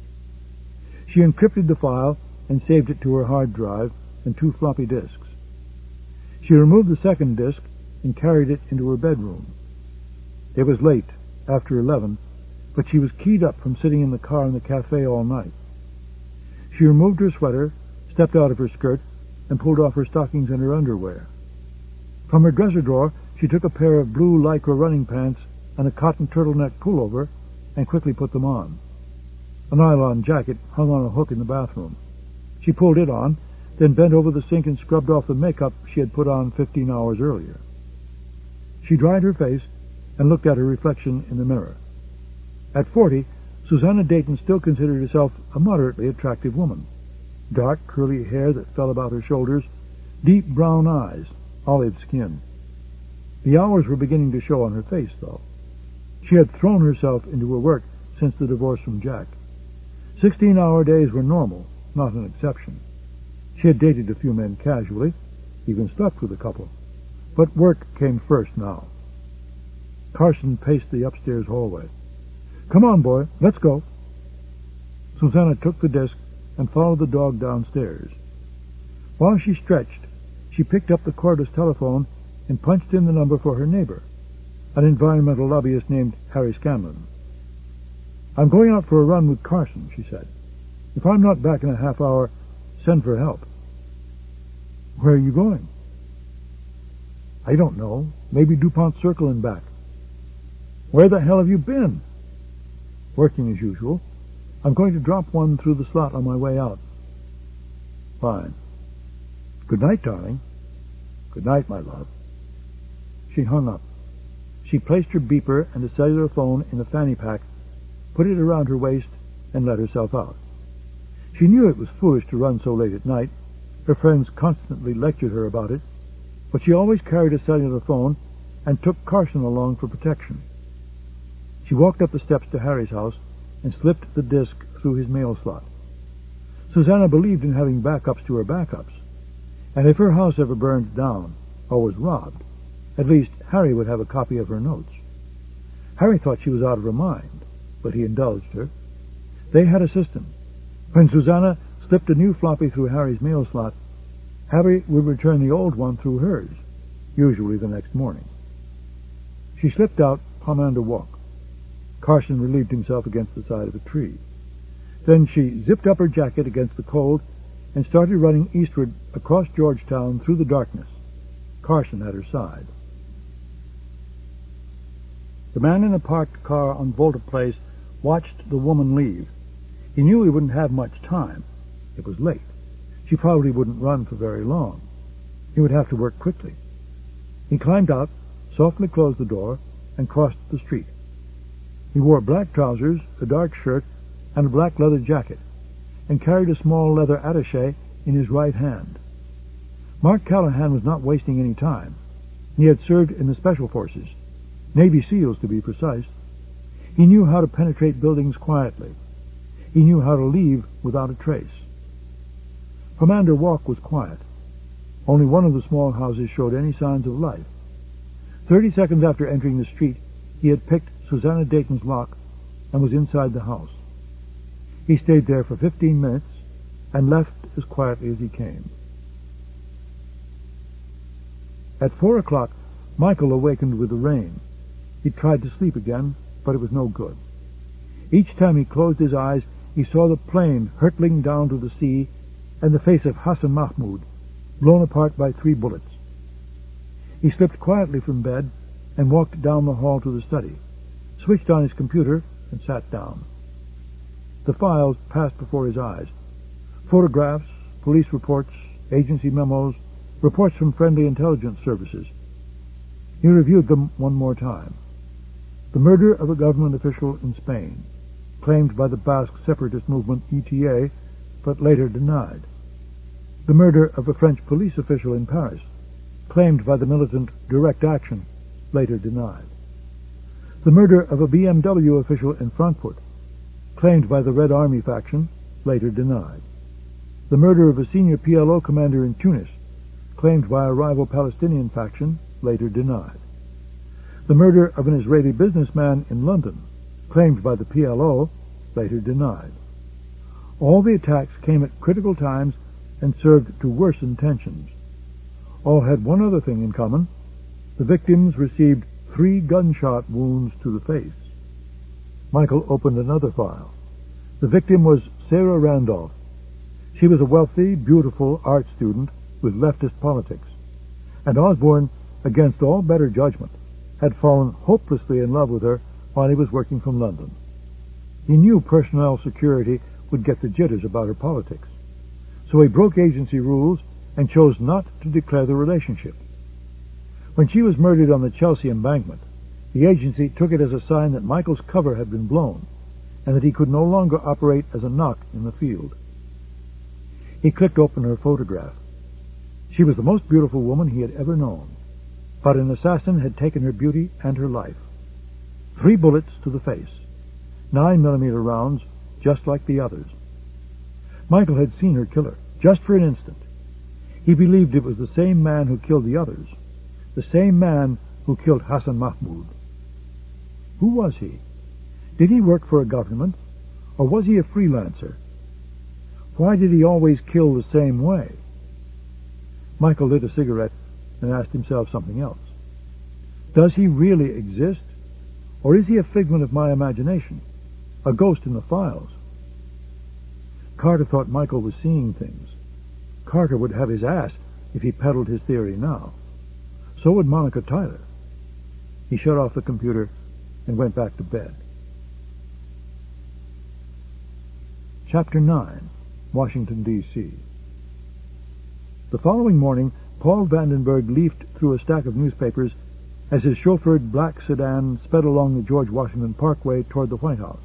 She encrypted the file and saved it to her hard drive and 2 floppy disks. She removed the second disk and carried it into her bedroom. It was late, after 11, but she was keyed up from sitting in the car in the cafe all night. She removed her sweater, stepped out of her skirt, and pulled off her stockings and her underwear. From her dresser drawer, she took a pair of blue lycra running pants and a cotton turtleneck pullover and quickly put them on. A nylon jacket hung on a hook in the bathroom. She pulled it on, then bent over the sink and scrubbed off the makeup she had put on 15 hours earlier. She dried her face and looked at her reflection in the mirror. At 40, Susanna Dayton still considered herself a moderately attractive woman. Dark, curly hair that fell about her shoulders, deep brown eyes, olive skin. The hours were beginning to show on her face, though. She had thrown herself into her work since the divorce from Jack. 16-hour days were normal, not an exception. She had dated a few men casually, even slept with a couple. But work came first now. Carson paced the upstairs hallway. "Come on, boy, let's go." Susanna took the disc and followed the dog downstairs. While she stretched, she picked up the cordless telephone and punched in the number for her neighbor, an environmental lobbyist named Harry Scanlon. "I'm going out for a run with Carson," she said. "If I'm not back in a half hour, send for help." "Where are you going?" "I don't know. Maybe DuPont Circle and back." "Where the hell have you been?" "Working as usual. I'm going to drop one through the slot on my way out." "Fine." "Good night, darling." "Good night, my love." She hung up. She placed her beeper and a cellular phone in a fanny pack, put it around her waist, and let herself out. She knew it was foolish to run so late at night. Her friends constantly lectured her about it, but she always carried a cellular phone and took Carson along for protection. She walked up the steps to Harry's house and slipped the disc through his mail slot. Susanna believed in having backups to her backups, and if her house ever burned down or was robbed, at least Harry would have a copy of her notes. Harry thought she was out of her mind, but he indulged her. They had a system. When Susanna slipped a new floppy through Harry's mail slot, Harry would return the old one through hers, usually the next morning. She slipped out Pomander Walk. Carson relieved himself against the side of a tree. Then she zipped up her jacket against the cold and started running eastward across Georgetown through the darkness, Carson at her side. The man in the parked car on Volta Place watched the woman leave. He knew he wouldn't have much time. It was late. She probably wouldn't run for very long. He would have to work quickly. He climbed out, softly closed the door, and crossed the street. He wore black trousers, a dark shirt, and a black leather jacket, and carried a small leather attaché in his right hand. Mark Callahan was not wasting any time. He had served in the Special Forces, Navy SEALs to be precise. He knew how to penetrate buildings quietly. He knew how to leave without a trace. Pomander Walk was quiet. Only one of the small houses showed any signs of life. 30 seconds after entering the street, he had picked Susanna Dayton's lock and was inside the house. He stayed there for 15 minutes and left as quietly as he came. At 4 o'clock, Michael awakened with the rain. He tried to sleep again, but it was no good. Each time he closed his eyes, he saw the plane hurtling down to the sea and the face of Hassan Mahmoud, blown apart by 3 bullets. He slipped quietly from bed and walked down the hall to the study, switched on his computer, and sat down. The files passed before his eyes. Photographs, police reports, agency memos, reports from friendly intelligence services. He reviewed them one more time. The murder of a government official in Spain, claimed by the Basque separatist movement ETA, but later denied. The murder of a French police official in Paris, claimed by the militant Direct Action, later denied. The murder of a BMW official in Frankfurt, claimed by the Red Army faction, later denied. The murder of a senior PLO commander in Tunis, claimed by a rival Palestinian faction, later denied. The murder of an Israeli businessman in London, claimed by the PLO, later denied. All the attacks came at critical times and served to worsen tensions. All had one other thing in common. The victims received 3 gunshot wounds to the face. Michael opened another file. The victim was Sarah Randolph. She was a wealthy, beautiful art student with leftist politics, and Osborne, against all better judgment, had fallen hopelessly in love with her while he was working from London. He knew personnel security would get the jitters about her politics, so he broke agency rules and chose not to declare the relationship. When she was murdered on the Chelsea embankment, the agency took it as a sign that Michael's cover had been blown and that he could no longer operate as a knock in the field. He clicked open her photograph. She was the most beautiful woman he had ever known, but an assassin had taken her beauty and her life. 3 bullets to the face, 9mm rounds, just like the others. Michael had seen her kill her, just for an instant. He believed it was the same man who killed the others, the same man who killed Hassan Mahmoud. Who was he? Did he work for a government, or was he a freelancer? Why did he always kill the same way? Michael lit a cigarette and asked himself something else. Does he really exist, or is he a figment of my imagination, a ghost in the files? Carter thought Michael was seeing things. Carter would have his ass if he peddled his theory now. So would Monica Tyler. He shut off the computer and went back to bed. Chapter 9, Washington, D.C. The following morning, Paul Vandenberg leafed through a stack of newspapers as his chauffeured black sedan sped along the George Washington Parkway toward the White House.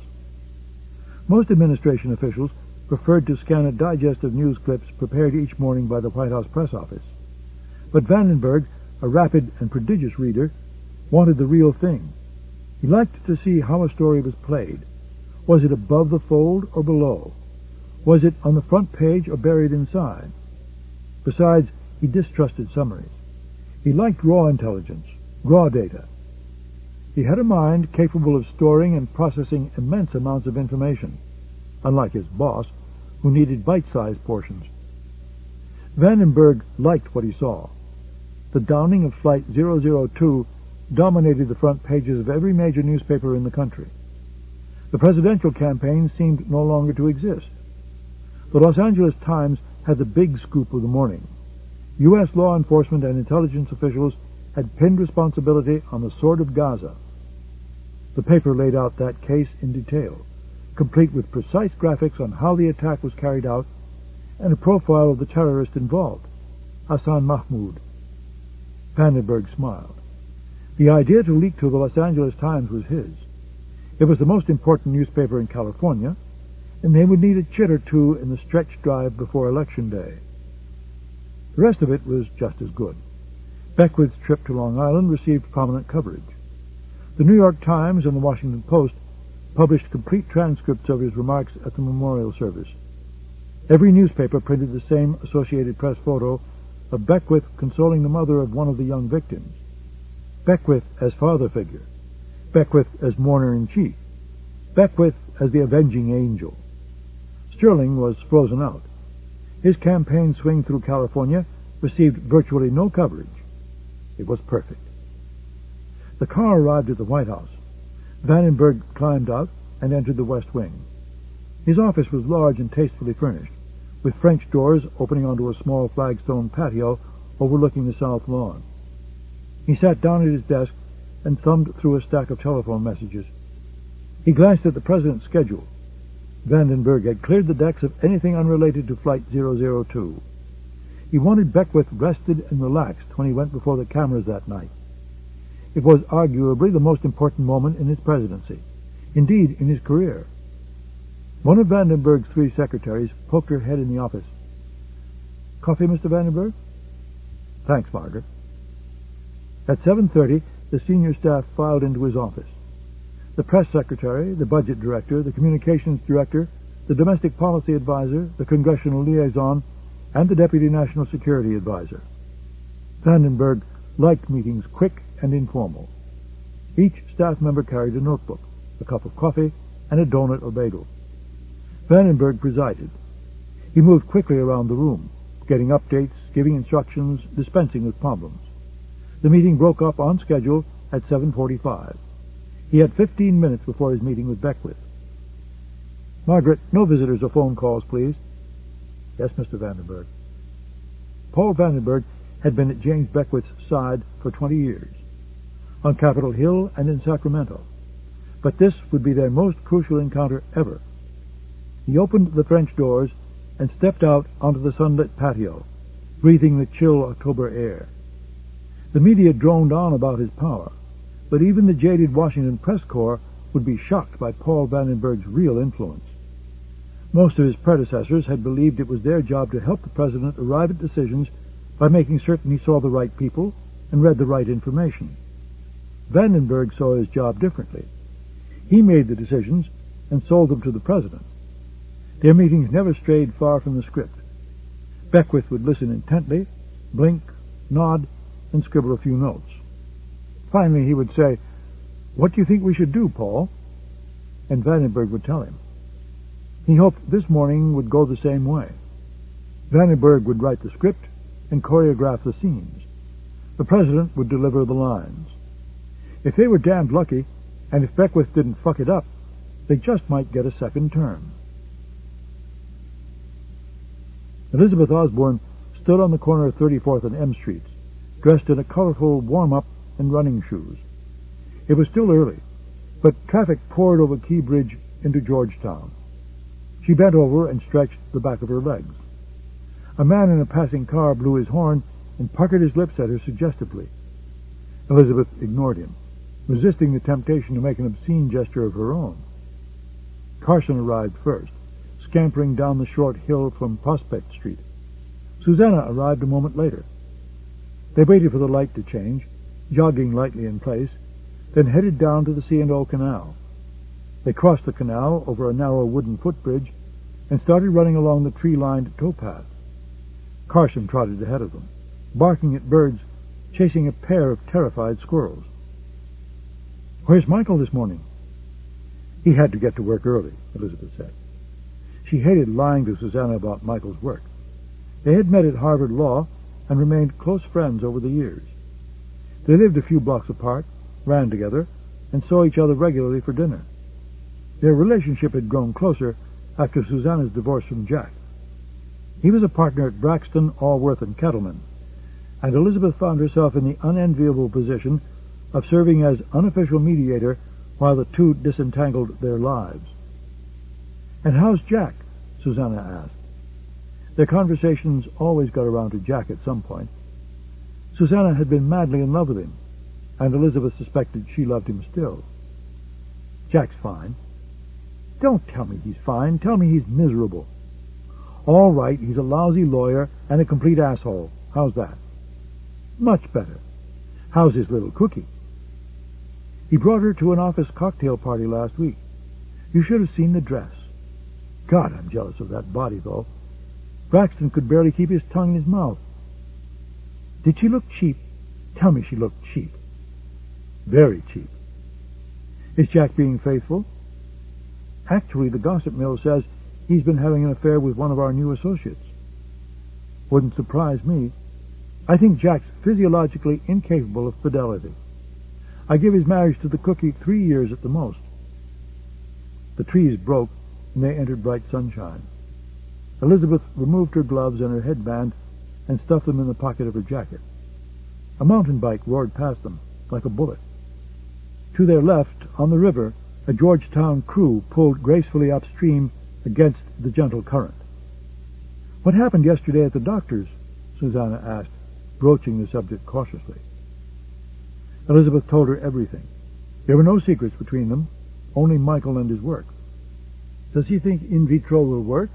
Most administration officials preferred to scan a digest of news clips prepared each morning by the White House press office. But Vandenberg, a rapid and prodigious reader, wanted the real thing. He liked to see how a story was played. Was it above the fold or below? Was it on the front page or buried inside? Besides, he distrusted summaries. He liked raw intelligence, raw data. He had a mind capable of storing and processing immense amounts of information, unlike his boss, who needed bite-sized portions. Vandenberg liked what he saw. The downing of Flight 002 dominated the front pages of every major newspaper in the country. The presidential campaign seemed no longer to exist. The Los Angeles Times had the big scoop of the morning. U.S. law enforcement and intelligence officials had pinned responsibility on the Sword of Gaza. The paper laid out that case in detail, complete with precise graphics on how the attack was carried out and a profile of the terrorist involved, Hassan Mahmoud. Vandenberg smiled. The idea to leak to the Los Angeles Times was his. It was the most important newspaper in California, and they would need a chit or two in the stretch drive before Election Day. The rest of it was just as good. Beckwith's trip to Long Island received prominent coverage. The New York Times and the Washington Post published complete transcripts of his remarks at the memorial service. Every newspaper printed the same Associated Press photo of Beckwith consoling the mother of one of the young victims. Beckwith as father figure, Beckwith as mourner-in-chief, Beckwith as the avenging angel. Sterling was frozen out. His campaign swing through California received virtually no coverage. It was perfect. The car arrived at the White House. Vandenberg climbed out and entered the West Wing. His office was large and tastefully furnished, with French doors opening onto a small flagstone patio overlooking the south lawn. He sat down at his desk and thumbed through a stack of telephone messages. He glanced at the president's schedule. Vandenberg had cleared the decks of anything unrelated to Flight 002. He wanted Beckwith rested and relaxed when he went before the cameras that night. It was arguably the most important moment in his presidency, indeed in his career. One of Vandenberg's three secretaries poked her head in the office. "Coffee, Mr. Vandenberg?" "Thanks, Margaret." At 7:30, the senior staff filed into his office. The press secretary, the budget director, the communications director, the domestic policy advisor, the congressional liaison, and the deputy national security advisor. Vandenberg liked meetings quick and informal. Each staff member carried a notebook, a cup of coffee, and a donut or bagel. Vandenberg presided. He moved quickly around the room, getting updates, giving instructions, dispensing with problems. The meeting broke up on schedule at 7:45. He had 15 minutes before his meeting with Beckwith. "Margaret, no visitors or phone calls, please." "Yes, Mr. Vandenberg." Paul Vandenberg had been at James Beckwith's side for 20 years, on Capitol Hill and in Sacramento. But this would be their most crucial encounter ever. He opened the French doors and stepped out onto the sunlit patio, breathing the chill October air. The media droned on about his power, but even the jaded Washington press corps would be shocked by Paul Vandenberg's real influence. Most of his predecessors had believed it was their job to help the president arrive at decisions by making certain he saw the right people and read the right information. Vandenberg saw his job differently. He made the decisions and sold them to the president. Their meetings never strayed far from the script. Beckwith would listen intently, blink, nod, and scribble a few notes. Finally, he would say, "What do you think we should do, Paul?" And Vandenberg would tell him. He hoped this morning would go the same way. Vandenberg would write the script and choreograph the scenes. The president would deliver the lines. If they were damned lucky, and if Beckwith didn't fuck it up, they just might get a second term. Elizabeth Osborne stood on the corner of 34th and M Streets, dressed in a colorful warm-up and running shoes. It was still early, but traffic poured over Key Bridge into Georgetown. She bent over and stretched the back of her legs. A man in a passing car blew his horn and puckered his lips at her suggestively. Elizabeth ignored him, resisting the temptation to make an obscene gesture of her own. Carson arrived first, scampering down the short hill from Prospect Street. Susanna arrived a moment later. They waited for the light to change, jogging lightly in place, then headed down to the C&O Canal. They crossed the canal over a narrow wooden footbridge and started running along the tree-lined towpath. Carson trotted ahead of them, barking at birds, chasing a pair of terrified squirrels. "Where's Michael this morning?" "He had to get to work early," Elizabeth said. She hated lying to Susanna about Michael's work. They had met at Harvard Law and remained close friends over the years. They lived a few blocks apart, ran together, and saw each other regularly for dinner. Their relationship had grown closer after Susanna's divorce from Jack. He was a partner at Braxton, Allworth and Kettleman, and Elizabeth found herself in the unenviable position of serving as unofficial mediator while the two disentangled their lives. "And how's Jack?" Susanna asked. Their conversations always got around to Jack at some point. Susanna had been madly in love with him, and Elizabeth suspected she loved him still. "Jack's fine." "Don't tell me he's fine. Tell me he's miserable." "All right, he's a lousy lawyer and a complete asshole. How's that?" "Much better. How's his little cookie?" "He brought her to an office cocktail party last week. You should have seen the dress. God, I'm jealous of that body, though. Braxton could barely keep his tongue in his mouth." "Did she look cheap? Tell me she looked cheap." "Very cheap." "Is Jack being faithful?" "Actually, the gossip mill says he's been having an affair with one of our new associates." "Wouldn't surprise me. I think Jack's physiologically incapable of fidelity. I give his marriage to the cookie 3 years at the most." The trees broke, and they entered bright sunshine. Elizabeth removed her gloves and her headband and stuffed them in the pocket of her jacket. A mountain bike roared past them, like a bullet. To their left, on the river, a Georgetown crew pulled gracefully upstream against the gentle current. "What happened yesterday at the doctor's?" Susanna asked, broaching the subject cautiously. Elizabeth told her everything. There were no secrets between them, only Michael and his work. "Does he think in vitro will work?"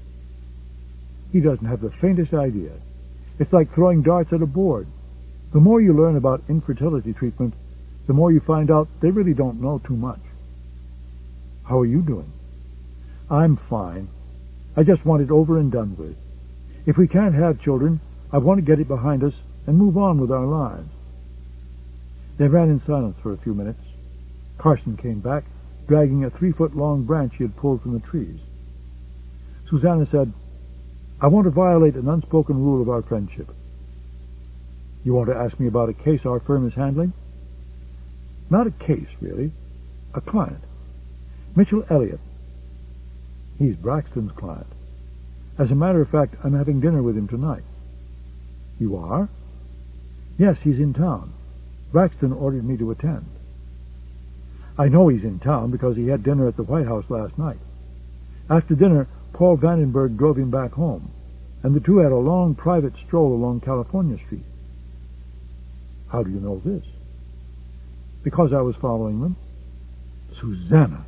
"He doesn't have the faintest idea. It's like throwing darts at a board. The more you learn about infertility treatment, the more you find out they really don't know too much." "How are you doing?" "I'm fine. I just want it over and done with. If we can't have children, I want to get it behind us and move on with our lives." They ran in silence for a few minutes. Carson came back, dragging a 3-foot-long branch he had pulled from the trees. Susanna said, "I want to violate an unspoken rule of our friendship." "You want to ask me about a case our firm is handling?" "Not a case, really. A client. Mitchell Elliott. He's Braxton's client. As a matter of fact, I'm having dinner with him tonight." "You are?" "Yes, he's in town. Braxton ordered me to attend." "I know he's in town because he had dinner at the White House last night. After dinner, Paul Vandenberg drove him back home, and the two had a long private stroll along California Street." "How do you know this?" "Because I was following them." "Susanna!"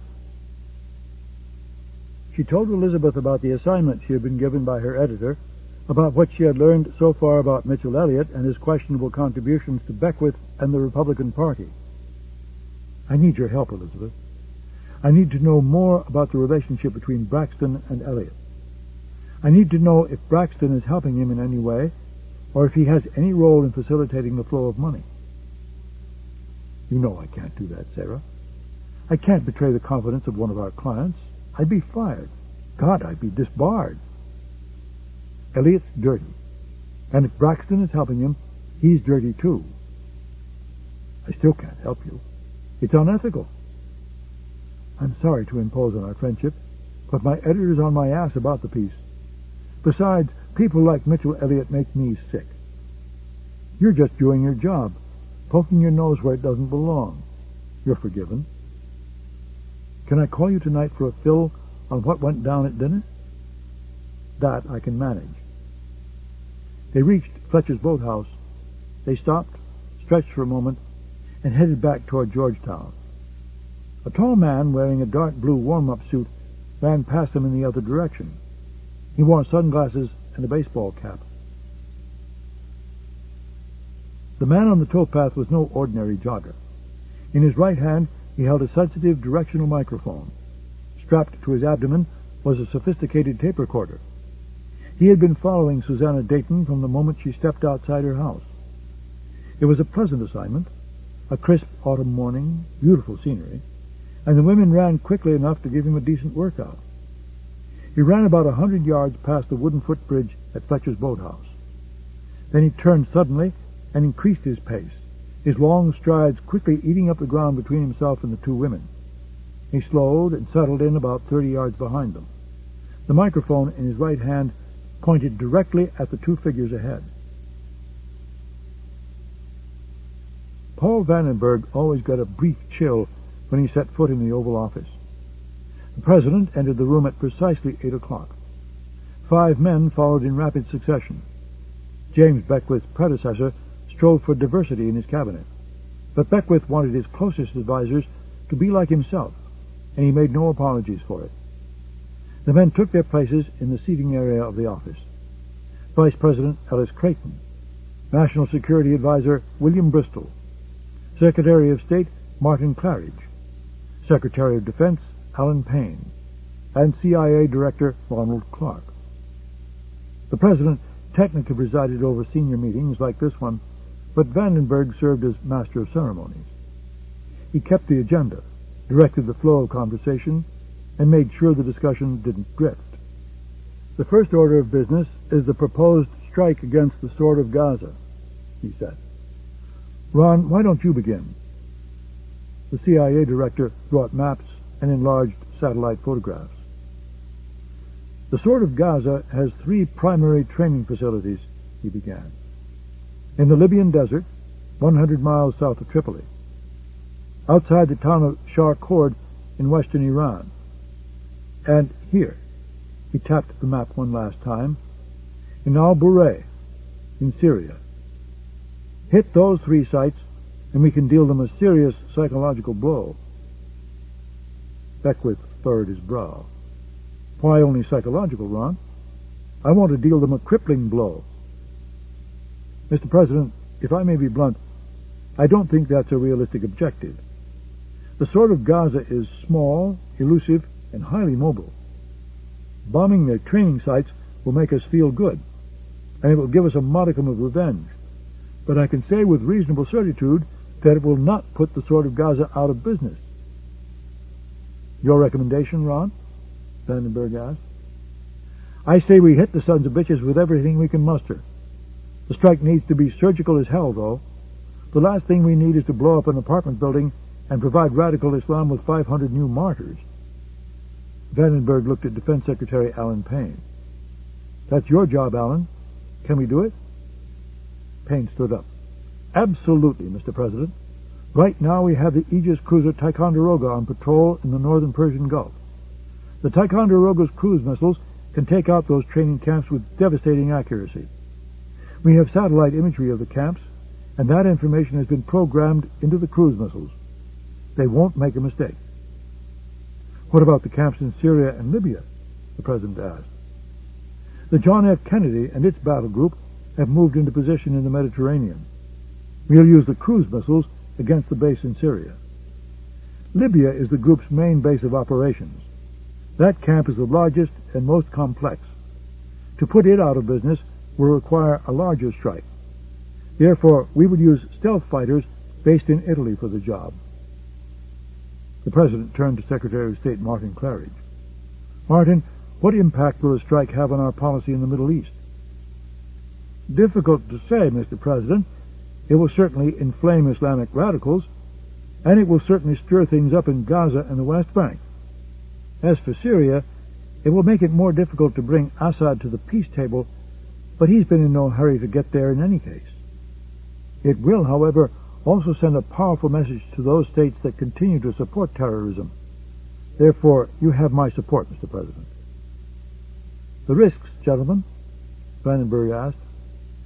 She told Elizabeth about the assignment she had been given by her editor, about what she had learned so far about Mitchell Elliott and his questionable contributions to Beckwith and the Republican Party. "I need your help, Elizabeth. I need to know more about the relationship between Braxton and Elliott. I need to know if Braxton is helping him in any way, or if he has any role in facilitating the flow of money." "You know I can't do that, Sarah. I can't betray the confidence of one of our clients. I'd be fired. God, I'd be disbarred." "Elliott's dirty, and if Braxton is helping him, he's dirty too." "I still can't help you. It's unethical." "I'm sorry to impose on our friendship, but my editor's on my ass about the piece. Besides, people like Mitchell Elliott make me sick. You're just doing your job, poking your nose where it doesn't belong. You're forgiven. Can I call you tonight for a fill on what went down at dinner?" "That I can manage." They reached Fletcher's boathouse. They stopped, stretched for a moment, and headed back toward Georgetown. A tall man wearing a dark blue warm-up suit ran past them in the other direction. He wore sunglasses and a baseball cap. The man on the towpath was no ordinary jogger. In his right hand, he held a sensitive directional microphone. Strapped to his abdomen was a sophisticated tape recorder. He had been following Susanna Dayton from the moment she stepped outside her house. It was a pleasant assignment, a crisp autumn morning, beautiful scenery, and the women ran quickly enough to give him a decent workout. He ran about 100 yards past the wooden footbridge at Fletcher's boathouse. Then he turned suddenly and increased his pace, his long strides quickly eating up the ground between himself and the two women. He slowed and settled in about 30 yards behind them. The microphone in his right hand pointed directly at the two figures ahead. Paul Vandenberg always got a brief chill when he set foot in the Oval Office. The President entered the room at precisely 8 o'clock. 5 men followed in rapid succession. James Beckwith's predecessor strove for diversity in his cabinet, but Beckwith wanted his closest advisers to be like himself, and he made no apologies for it. The men took their places in the seating area of the office. Vice President Ellis Creighton, National Security Advisor William Bristol, Secretary of State Martin Claridge, Secretary of Defense Alan Payne, and CIA Director Ronald Clark. The President technically presided over senior meetings like this one, but Vandenberg served as master of ceremonies. He kept the agenda, directed the flow of conversation, and made sure the discussion didn't drift. The first order of business is the proposed strike against the Sword of Gaza, he said. Ron, why don't you begin? The CIA director brought maps and enlarged satellite photographs. The Sword of Gaza has 3 primary training facilities, he began. In the Libyan desert, 100 miles south of Tripoli. Outside the town of Shar-Khord in western Iran. And here, he tapped the map one last time, in Al-Buray, in Syria. Hit those 3 sites, and we can deal them a serious psychological blow. Beckwith furrowed his brow. Why only psychological, Ron? I want to deal them a crippling blow. Mr. President, if I may be blunt, I don't think that's a realistic objective. The Sword of Gaza is small, elusive, and highly mobile. Bombing their training sites will make us feel good, and it will give us a modicum of revenge. But I can say with reasonable certitude that it will not put the Sword of Gaza out of business. Your recommendation, Ron? Vandenberg asked. I say we hit the sons of bitches with everything we can muster. The strike needs to be surgical as hell, though. The last thing we need is to blow up an apartment building and provide radical Islam with 500 new martyrs. Vandenberg looked at Defense Secretary Alan Payne. That's your job, Alan. Can we do it? Payne stood up. Absolutely, Mr. President. Right now we have the Aegis cruiser Ticonderoga on patrol in the northern Persian Gulf. The Ticonderoga's cruise missiles can take out those training camps with devastating accuracy. We have satellite imagery of the camps, and that information has been programmed into the cruise missiles. They won't make a mistake. What about the camps in Syria and Libya? The President asked. The John F. Kennedy and its battle group have moved into position in the Mediterranean. We'll use the cruise missiles against the base in Syria. Libya is the group's main base of operations. That camp is the largest and most complex. To put it out of business will require a larger strike. Therefore, we would use stealth fighters based in Italy for the job. The President turned to Secretary of State Martin Claridge. Martin, what impact will a strike have on our policy in the Middle East? Difficult to say, Mr. President. It will certainly inflame Islamic radicals, and it will certainly stir things up in Gaza and the West Bank. As for Syria, it will make it more difficult to bring Assad to the peace table, but he's been in no hurry to get there in any case. It will, however, also send a powerful message to those states that continue to support terrorism. Therefore, you have my support, Mr. President. The risks, gentlemen? Vandenberg asked.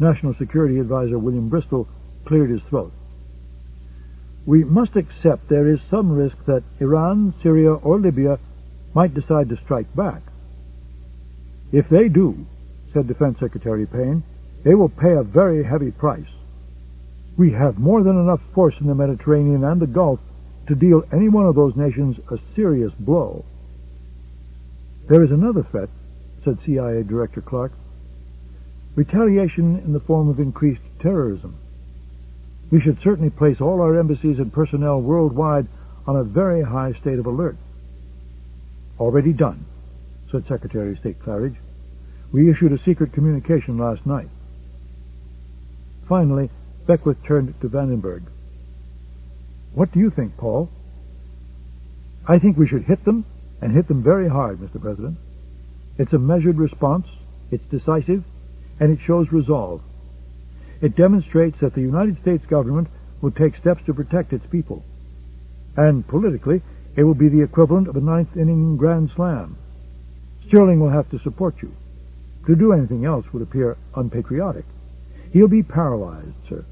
National Security Advisor William Bristol cleared his throat. "We must accept there is some risk that Iran, Syria, or Libya might decide to strike back. If they do," said Defense Secretary Payne, "they will pay a very heavy price. We have more than enough force in the Mediterranean and the Gulf to deal any one of those nations a serious blow." "There is another threat," said CIA Director Clark. "Retaliation in the form of increased terrorism. We should certainly place all our embassies and personnel worldwide on a very high state of alert." "Already done," said Secretary of State Claridge. "We issued a secret communication last night." Finally, Beckwith turned to Vandenberg. "What do you think, Paul?" "I think we should hit them, and hit them very hard, Mr. President. It's a measured response, it's decisive, and it shows resolve. It demonstrates that the United States government will take steps to protect its people. And politically, it will be the equivalent of a ninth-inning grand slam. Sterling will have to support you. To do anything else would appear unpatriotic. He'll be paralyzed, sir."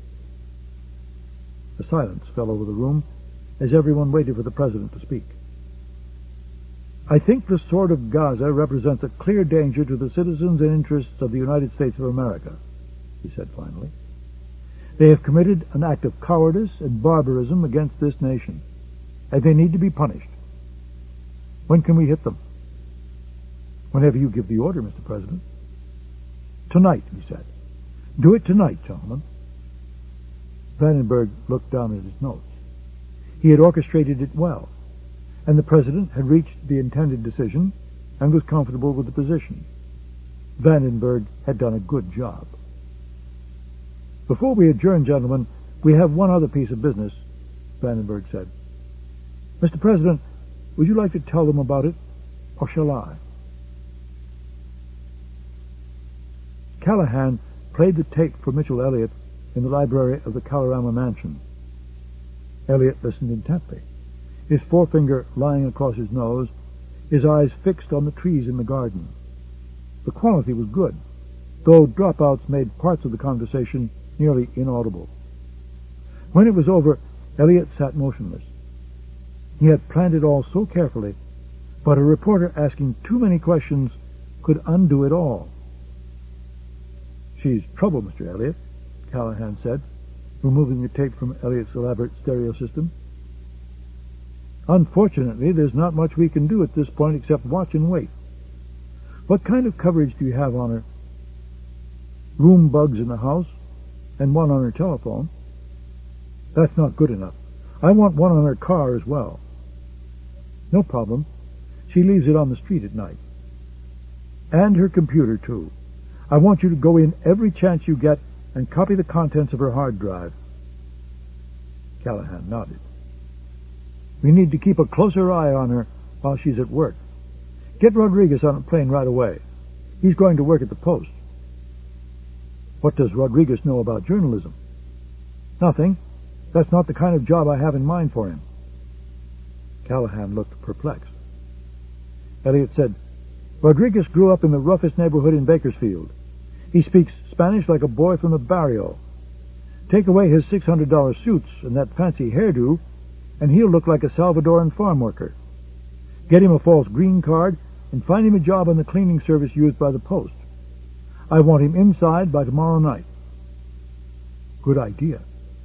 A silence fell over the room as everyone waited for the President to speak. "I think the sword of Gaza represents a clear danger to the citizens and interests of the United States of America," he said finally. "They have committed an act of cowardice and barbarism against this nation, and they need to be punished. When can we hit them?" "Whenever you give the order, Mr. President." "Tonight," he said. "Do it tonight, gentlemen." Vandenberg looked down at his notes. He had orchestrated it well, and the President had reached the intended decision and was comfortable with the position. Vandenberg had done a good job. "Before we adjourn, gentlemen, we have one other piece of business," Vandenberg said. "Mr. President, would you like to tell them about it, or shall I?" Callahan played the tape for Mitchell Elliott in the library of the Kalorama Mansion. Elliott listened intently, his forefinger lying across his nose, his eyes fixed on the trees in the garden. The quality was good, though dropouts made parts of the conversation nearly inaudible. When it was over, Elliott sat motionless. He had planned it all so carefully, but a reporter asking too many questions could undo it all. "She's trouble, Mr. Elliott," Callahan said, removing the tape from Elliott's elaborate stereo system. "Unfortunately, there's not much we can do at this point except watch and wait. What kind of coverage do you have on her?" "Room bugs in the house, and one on her telephone." "That's not good enough. I want one on her car as well." "No problem. She leaves it on the street at night." "And her computer, too. I want you to go in every chance you get and copy the contents of her hard drive." Callahan nodded. "We need to keep a closer eye on her while she's at work. Get Rodriguez on a plane right away. He's going to work at the Post." "What does Rodriguez know about journalism?" "Nothing. That's not the kind of job I have in mind for him." Callahan looked perplexed. Elliott said, "Rodriguez grew up in the roughest neighborhood in Bakersfield. He speaks Spanish like a boy from the barrio. Take away his $600 suits and that fancy hairdo, and he'll look like a Salvadoran farm worker. Get him a false green card and find him a job on the cleaning service used by the Post. I want him inside by tomorrow night." "Good idea."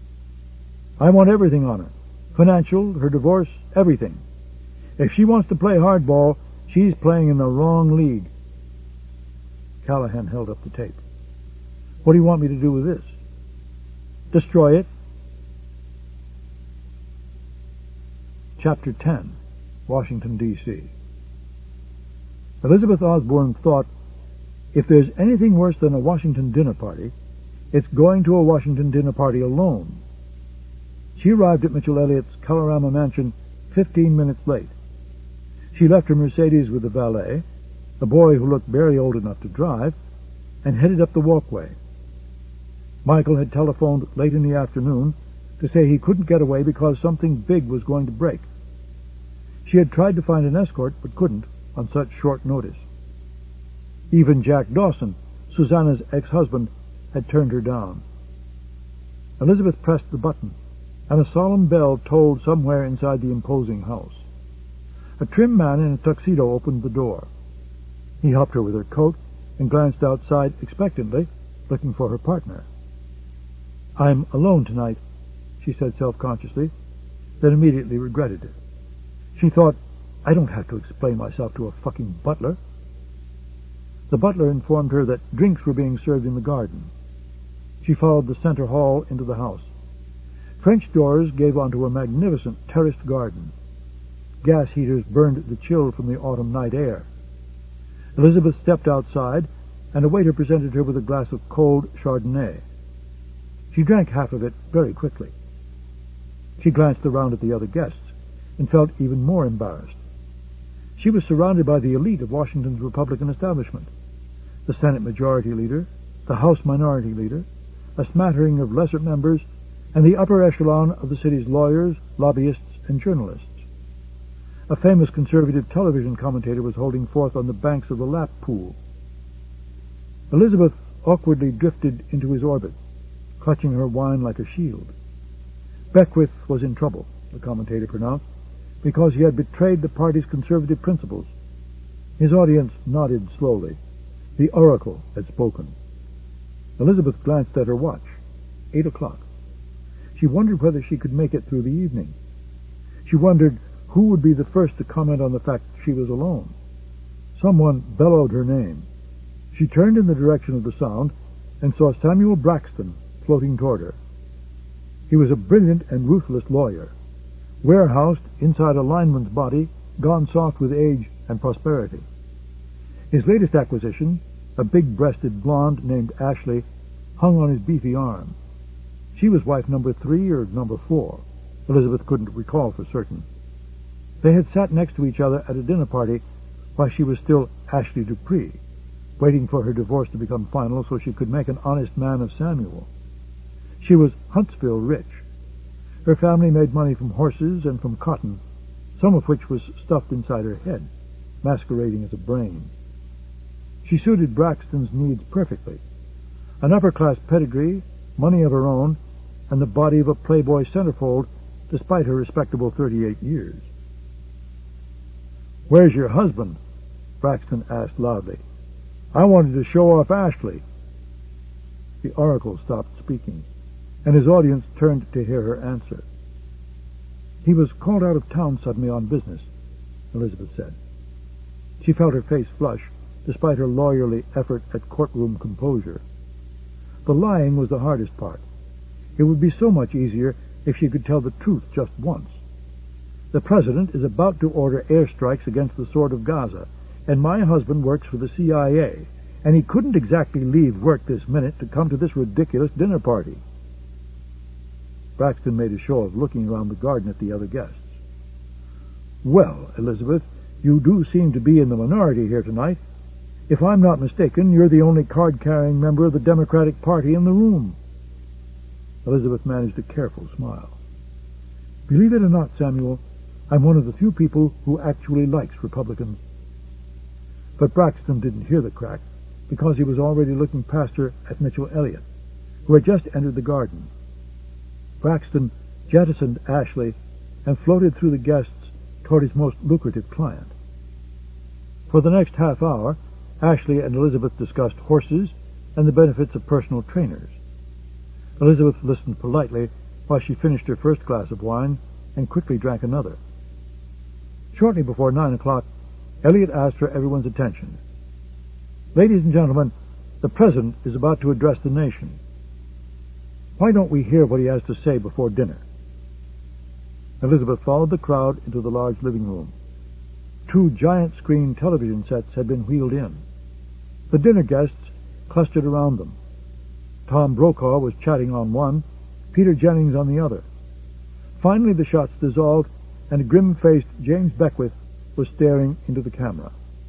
"I want everything on her. Financial, her divorce, everything. If she wants to play hardball, she's playing in the wrong league." Callahan held up the tape. "What do you want me to do with this?" "Destroy it." Chapter 10. Washington, D.C. Elizabeth Osborne thought, if there's anything worse than a Washington dinner party, it's going to a Washington dinner party alone. She arrived at Mitchell Elliott's Kalorama Mansion 15 minutes late. She left her Mercedes with the valet, a boy who looked barely old enough to drive, and headed up the walkway. Michael had telephoned late in the afternoon to say he couldn't get away because something big was going to break. She had tried to find an escort, but couldn't on such short notice. Even Jack Dawson, Susanna's ex-husband, had turned her down. Elizabeth pressed the button, and a solemn bell tolled somewhere inside the imposing house. A trim man in a tuxedo opened the door. He helped her with her coat and glanced outside expectantly, looking for her partner. "I'm alone tonight," she said self-consciously, then immediately regretted it. She thought, "I don't have to explain myself to a fucking butler." The butler informed her that drinks were being served in the garden. She followed the center hall into the house. French doors gave onto a magnificent terraced garden. Gas heaters burned the chill from the autumn night air. Elizabeth stepped outside, and a waiter presented her with a glass of cold Chardonnay. She drank half of it very quickly. She glanced around at the other guests and felt even more embarrassed. She was surrounded by the elite of Washington's Republican establishment: the Senate Majority Leader, the House Minority Leader, a smattering of lesser members, and the upper echelon of the city's lawyers, lobbyists, and journalists. A famous conservative television commentator was holding forth on the banks of the lap pool. Elizabeth awkwardly drifted into his orbit, clutching her wine like a shield. Beckwith was in trouble, the commentator pronounced, because he had betrayed the party's conservative principles. His audience nodded slowly. The oracle had spoken. Elizabeth glanced at her watch. 8 o'clock. She wondered whether she could make it through the evening. She wondered who would be the first to comment on the fact she was alone. Someone bellowed her name. She turned in the direction of the sound and saw Samuel Braxton floating toward her. He was a brilliant and ruthless lawyer, warehoused inside a lineman's body, gone soft with age and prosperity. His latest acquisition, a big-breasted blonde named Ashley, hung on his beefy arm. She was wife number 3 or number 4. Elizabeth couldn't recall for certain. They had sat next to each other at a dinner party while she was still Ashley Dupree, waiting for her divorce to become final so she could make an honest man of Samuel. She was Huntsville rich. Her family made money from horses and from cotton, some of which was stuffed inside her head, masquerading as a brain. She suited Braxton's needs perfectly. An upper-class pedigree, money of her own, and the body of a playboy centerfold, despite her respectable 38 years. "Where's your husband?" Braxton asked loudly. "I wanted to show off Ashley." The oracle stopped speaking, and his audience turned to hear her answer. "He was called out of town suddenly on business," Elizabeth said. She felt her face flush, despite her lawyerly effort at courtroom composure. The lying was the hardest part. It would be so much easier if she could tell the truth just once. "The President is about to order airstrikes against the Sword of Gaza, and my husband works for the CIA, and he couldn't exactly leave work this minute to come to this ridiculous dinner party." Braxton made a show of looking around the garden at the other guests. "Well, Elizabeth, you do seem to be in the minority here tonight. If I'm not mistaken, you're the only card-carrying member of the Democratic Party in the room." Elizabeth managed a careful smile. "Believe it or not, Samuel, I'm one of the few people who actually likes Republicans." But Braxton didn't hear the crack, because he was already looking past her at Mitchell Elliott, who had just entered the garden. Braxton jettisoned Ashley and floated through the guests toward his most lucrative client. For the next half hour, Ashley and Elizabeth discussed horses and the benefits of personal trainers. Elizabeth listened politely while she finished her first glass of wine and quickly drank another. Shortly before 9 o'clock, Elliot asked for everyone's attention. "Ladies and gentlemen, the President is about to address the nation. Why don't we hear what he has to say before dinner?" Elizabeth followed the crowd into the large living room. 2 giant-screen television sets had been wheeled in. The dinner guests clustered around them. Tom Brokaw was chatting on one, Peter Jennings on the other. Finally the shots dissolved, and a grim-faced James Beckwith was staring into the camera.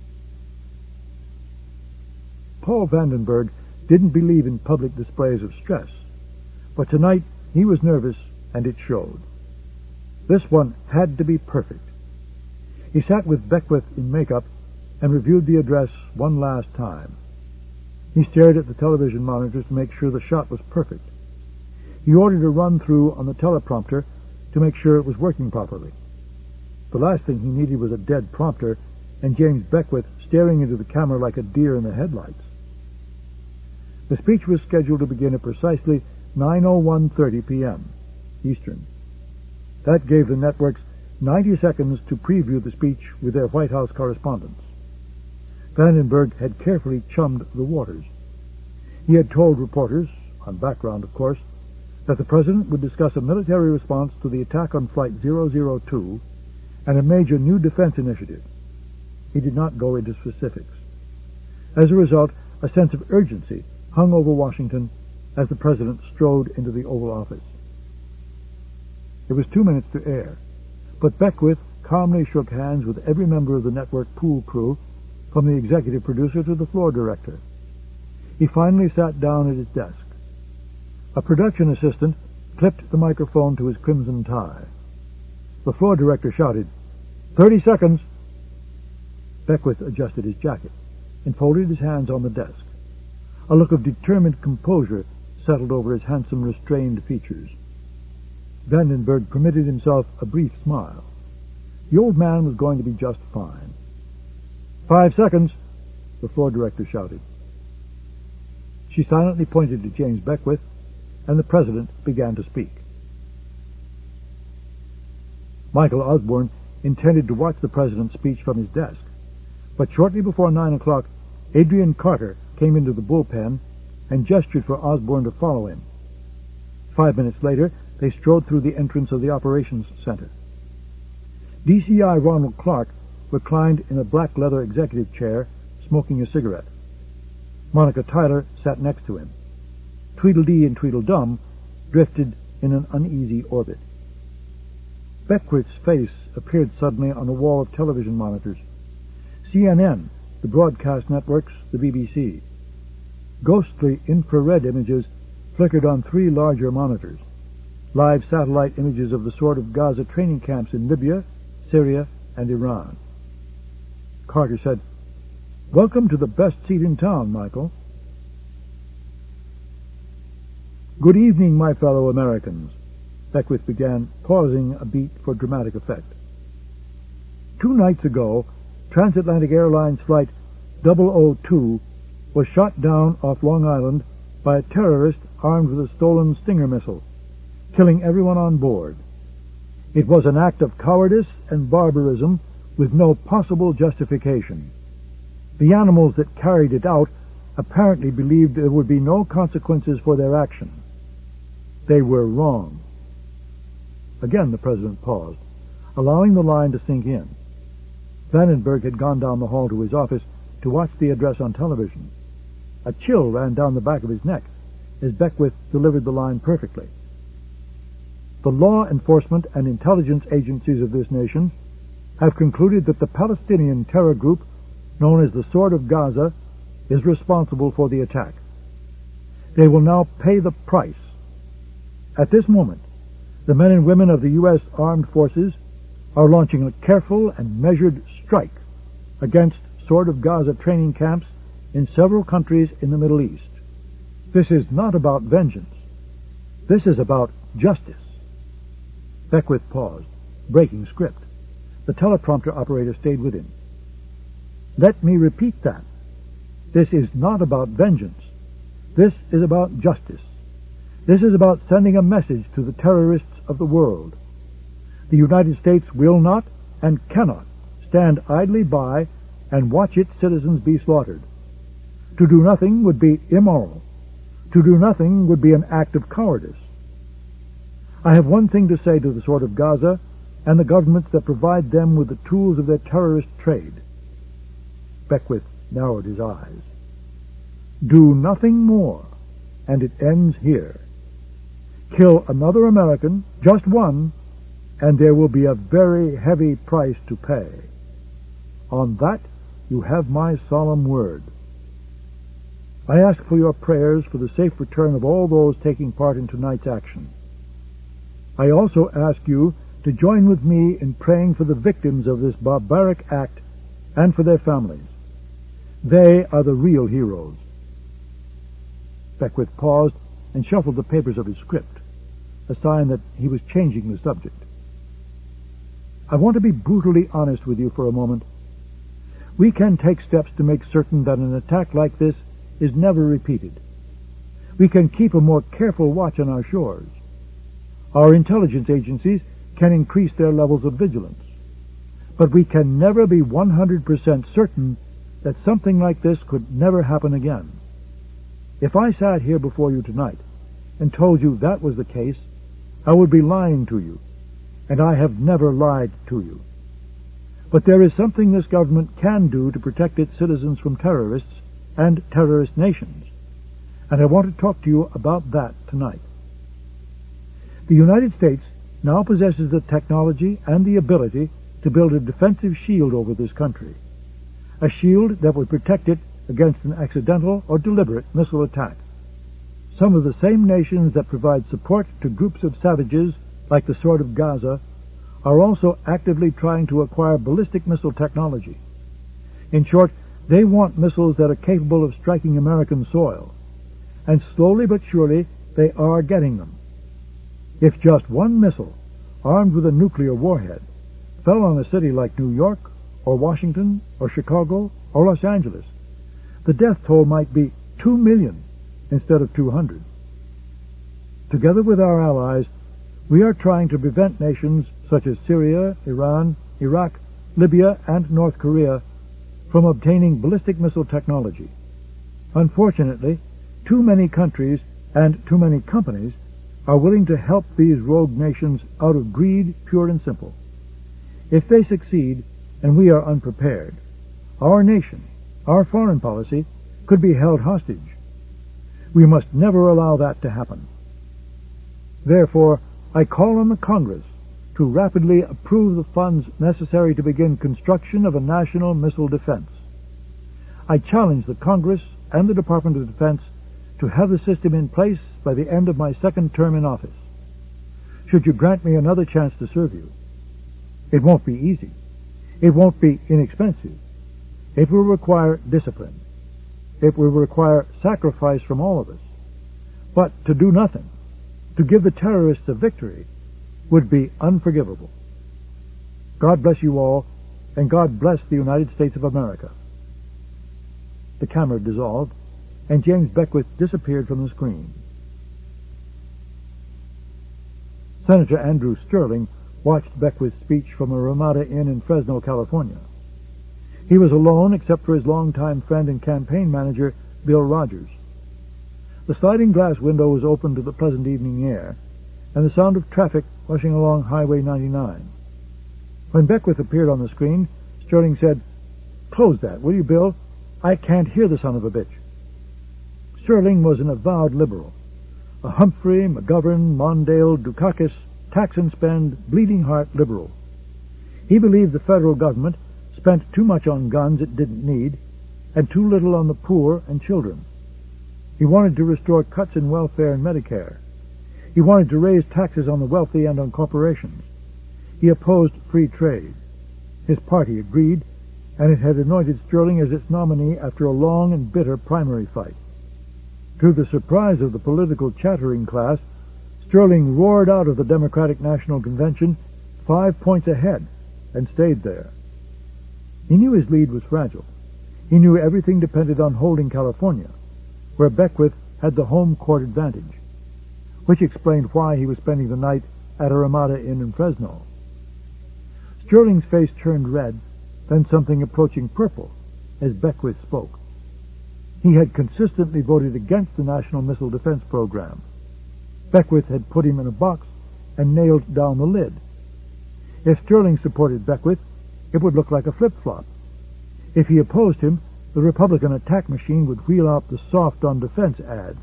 Paul Vandenberg didn't believe in public displays of stress, but tonight he was nervous, and it showed. This one had to be perfect. He sat with Beckwith in makeup and reviewed the address one last time. He stared at the television monitors to make sure the shot was perfect. He ordered a run-through on the teleprompter to make sure it was working properly. The last thing he needed was a dead prompter and James Beckwith staring into the camera like a deer in the headlights. The speech was scheduled to begin at precisely 9:01:30 p.m. Eastern. That gave the networks 90 seconds to preview the speech with their White House correspondents. Vandenberg had carefully chummed the waters. He had told reporters, on background of course, that the President would discuss a military response to the attack on Flight 002 and a major new defense initiative. He did not go into specifics. As a result, a sense of urgency hung over Washington as the President strode into the Oval Office. It was 2 minutes to air, but Beckwith calmly shook hands with every member of the network pool crew, from the executive producer to the floor director. He finally sat down at his desk. A production assistant clipped the microphone to his crimson tie. The floor director shouted, 30 seconds! Beckwith adjusted his jacket and folded his hands on the desk. A look of determined composure settled over his handsome, restrained features. Vandenberg permitted himself a brief smile. The old man was going to be just fine. 5 seconds, the floor director shouted. She silently pointed to James Beckwith, and the President began to speak. Michael Osborne intended to watch the President's speech from his desk, but shortly before 9 o'clock, Adrian Carter came into the bullpen and gestured for Osborne to follow him. 5 minutes later, they strode through the entrance of the operations center. DCI Ronald Clark reclined in a black leather executive chair, smoking a cigarette. Monica Tyler sat next to him. Tweedledee and Tweedledum drifted in an uneasy orbit. Beckwith's face appeared suddenly on a wall of television monitors. CNN, the broadcast networks, the BBC. Ghostly infrared images flickered on 3 larger monitors. Live satellite images of the Sword of Gaza training camps in Libya, Syria, and Iran. Carter said, "Welcome to the best seat in town, Michael." "Good evening, my fellow Americans," Beckwith began, pausing a beat for dramatic effect. 2 nights ago, Transatlantic Airlines Flight 002 was shot down off Long Island by a terrorist armed with a stolen Stinger missile, killing everyone on board. It was an act of cowardice and barbarism with no possible justification. The animals that carried it out apparently believed there would be no consequences for their action. They were wrong. Again the President paused, allowing the line to sink in. Vandenberg had gone down the hall to his office to watch the address on television. A chill ran down the back of his neck as Beckwith delivered the line perfectly. The law enforcement and intelligence agencies of this nation have concluded that the Palestinian terror group known as the Sword of Gaza is responsible for the attack. They will now pay the price. At this moment, the men and women of the U.S. Armed Forces are launching a careful and measured strike against Sword of Gaza training camps in several countries in the Middle East. This is not about vengeance. This is about justice. Beckwith paused, breaking script. The teleprompter operator stayed with him. Let me repeat that. This is not about vengeance. This is about justice. This is about sending a message to the terrorists of the world. The United States will not and cannot stand idly by and watch its citizens be slaughtered. To do nothing would be immoral. To do nothing would be an act of cowardice. I have one thing to say to the Sword of Gaza and the governments that provide them with the tools of their terrorist trade. Beckwith narrowed his eyes. Do nothing more, and it ends here. Kill another American, just one, and there will be a very heavy price to pay. On that, you have my solemn word. I ask for your prayers for the safe return of all those taking part in tonight's action. I also ask you to join with me in praying for the victims of this barbaric act and for their families. They are the real heroes. Beckwith paused and shuffled the papers of his script, a sign that he was changing the subject. I want to be brutally honest with you for a moment. We can take steps to make certain that an attack like this is never repeated. We can keep a more careful watch on our shores. Our intelligence agencies can increase their levels of vigilance. But we can never be 100% certain that something like this could never happen again. If I sat here before you tonight and told you that was the case, I would be lying to you, and I have never lied to you. But there is something this government can do to protect its citizens from terrorists and terrorist nations, and I want to talk to you about that tonight. The United States now possesses the technology and the ability to build a defensive shield over this country, a shield that would protect it against an accidental or deliberate missile attack. Some of the same nations that provide support to groups of savages like the Sword of Gaza are also actively trying to acquire ballistic missile technology. In short, they want missiles that are capable of striking American soil, and slowly but surely they are getting them. If just one missile, armed with a nuclear warhead, fell on a city like New York, or Washington, or Chicago, or Los Angeles, the death toll might be 2 million instead of 200. Together with our allies, we are trying to prevent nations such as Syria, Iran, Iraq, Libya, and North Korea from obtaining ballistic missile technology. Unfortunately, too many countries and too many companies are willing to help these rogue nations out of greed, pure and simple. If they succeed, and we are unprepared, our nation, our foreign policy, could be held hostage. We must never allow that to happen. Therefore, I call on the Congress to rapidly approve the funds necessary to begin construction of a national missile defense. I challenge the Congress and the Department of Defense to have the system in place by the end of my second term in office. Should you grant me another chance to serve you, it won't be easy. It won't be inexpensive. It will require discipline. It will require sacrifice from all of us. But to do nothing, to give the terrorists a victory, would be unforgivable. God bless you all, and God bless the United States of America. The camera dissolved, and James Beckwith disappeared from the screen. Senator Andrew Sterling watched Beckwith's speech from a Ramada Inn in Fresno, California. He was alone except for his longtime friend and campaign manager, Bill Rogers. The sliding glass window was open to the pleasant evening air, and the sound of traffic rushing along Highway 99. When Beckwith appeared on the screen, Sterling said, "Close that, will you, Bill? I can't hear the son of a bitch." Sterling was an avowed liberal, a Humphrey, McGovern, Mondale, Dukakis, tax and spend, bleeding heart liberal. He believed the federal government spent too much on guns it didn't need, and too little on the poor and children. He wanted to restore cuts in welfare and Medicare. He wanted to raise taxes on the wealthy and on corporations. He opposed free trade. His party agreed, and it had anointed Sterling as its nominee after a long and bitter primary fight. To the surprise of the political chattering class, Sterling roared out of the Democratic National Convention 5 points ahead and stayed there. He knew his lead was fragile. He knew everything depended on holding California, where Beckwith had the home court advantage, which explained why he was spending the night at a Ramada Inn in Fresno. Sterling's face turned red, then something approaching purple, as Beckwith spoke. He had consistently voted against the National Missile Defense Program. Beckwith had put him in a box and nailed down the lid. If Sterling supported Beckwith, it would look like a flip-flop. If he opposed him, the Republican attack machine would wheel out the soft on defense ads.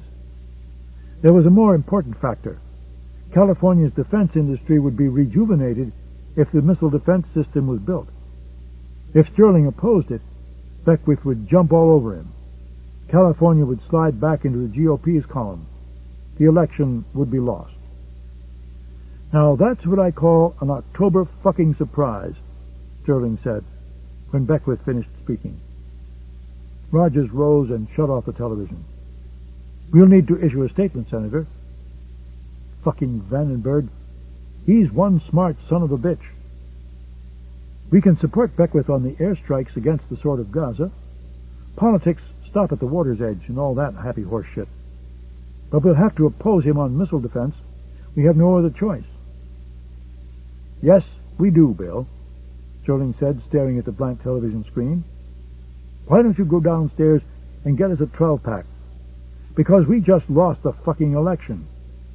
There was a more important factor. California's defense industry would be rejuvenated if the missile defense system was built. If Sterling opposed it, Beckwith would jump all over him. California would slide back into the GOP's column. The election would be lost. Now that's what I call an October fucking surprise, Sterling said, when Beckwith finished speaking. Rogers rose and shut off the television. We'll need to issue a statement, Senator. Fucking Vandenberg. He's one smart son of a bitch. We can support Beckwith on the airstrikes against the Sword of Gaza. Politics stop at the water's edge and all that happy horse shit. But we'll have to oppose him on missile defense. We have no other choice. Yes, we do, Bill, Sterling said, staring at the blank television screen. Why don't you go downstairs and get us a 12-pack? Because we just lost the fucking election.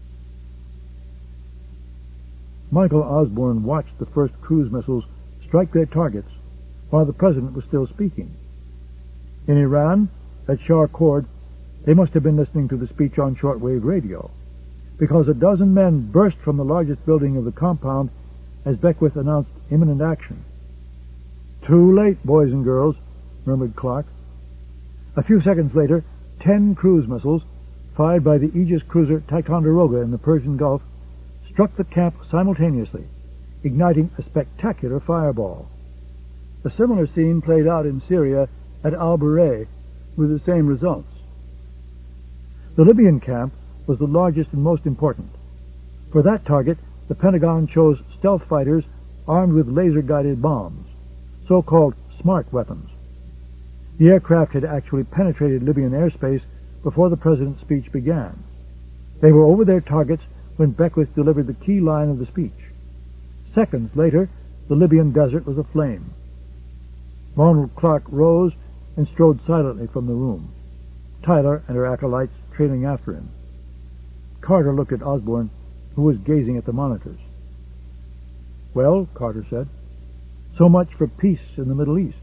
Michael Osborne watched the first cruise missiles strike their targets while the president was still speaking. In Iran, at Shah Khord, they must have been listening to the speech on shortwave radio, because a dozen men burst from the largest building of the compound as Beckwith announced imminent action. Too late, boys and girls, murmured Clark. A few seconds later, 10 cruise missiles, fired by the Aegis cruiser Ticonderoga in the Persian Gulf, struck the camp simultaneously, igniting a spectacular fireball. A similar scene played out in Syria at Al-Buray with the same results. The Libyan camp was the largest and most important. For that target, the Pentagon chose stealth fighters armed with laser-guided bombs, so-called smart weapons. The aircraft had actually penetrated Libyan airspace before the president's speech began. They were over their targets when Beckwith delivered the key line of the speech. Seconds later, the Libyan desert was aflame. Ronald Clark rose and strode silently from the room, Tyler and her acolytes trailing after him. Carter looked at Osborne, who was gazing at the monitors. Well, Carter said, so much for peace in the Middle East.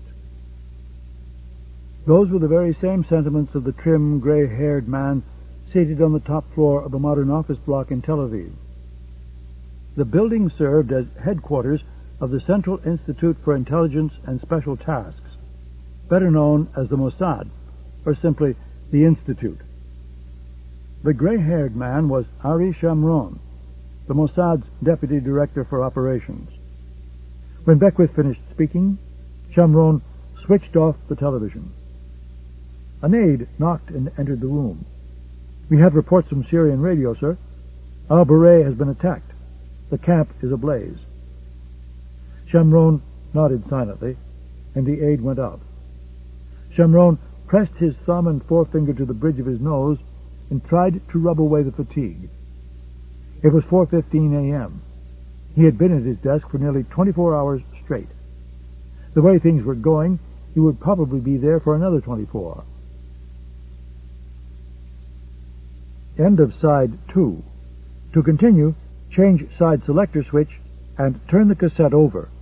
Those were the very same sentiments of the trim, gray-haired man seated on the top floor of a modern office block in Tel Aviv. The building served as headquarters of the Central Institute for Intelligence and Special Tasks, better known as the Mossad, or simply the Institute. The gray-haired man was Ari Shamron, the Mossad's deputy director for operations. When Beckwith finished speaking, Shamron switched off the television. An aide knocked and entered the room. We have reports from Syrian radio, sir. Al-Buray has been attacked. The camp is ablaze. Shamron nodded silently, and the aide went out. Shamron pressed his thumb and forefinger to the bridge of his nose and tried to rub away the fatigue. It was 4:15 a.m. He had been at his desk for nearly 24 hours straight. The way things were going, he would probably be there for another 24. End of side 2. To continue, change side selector switch and turn the cassette over.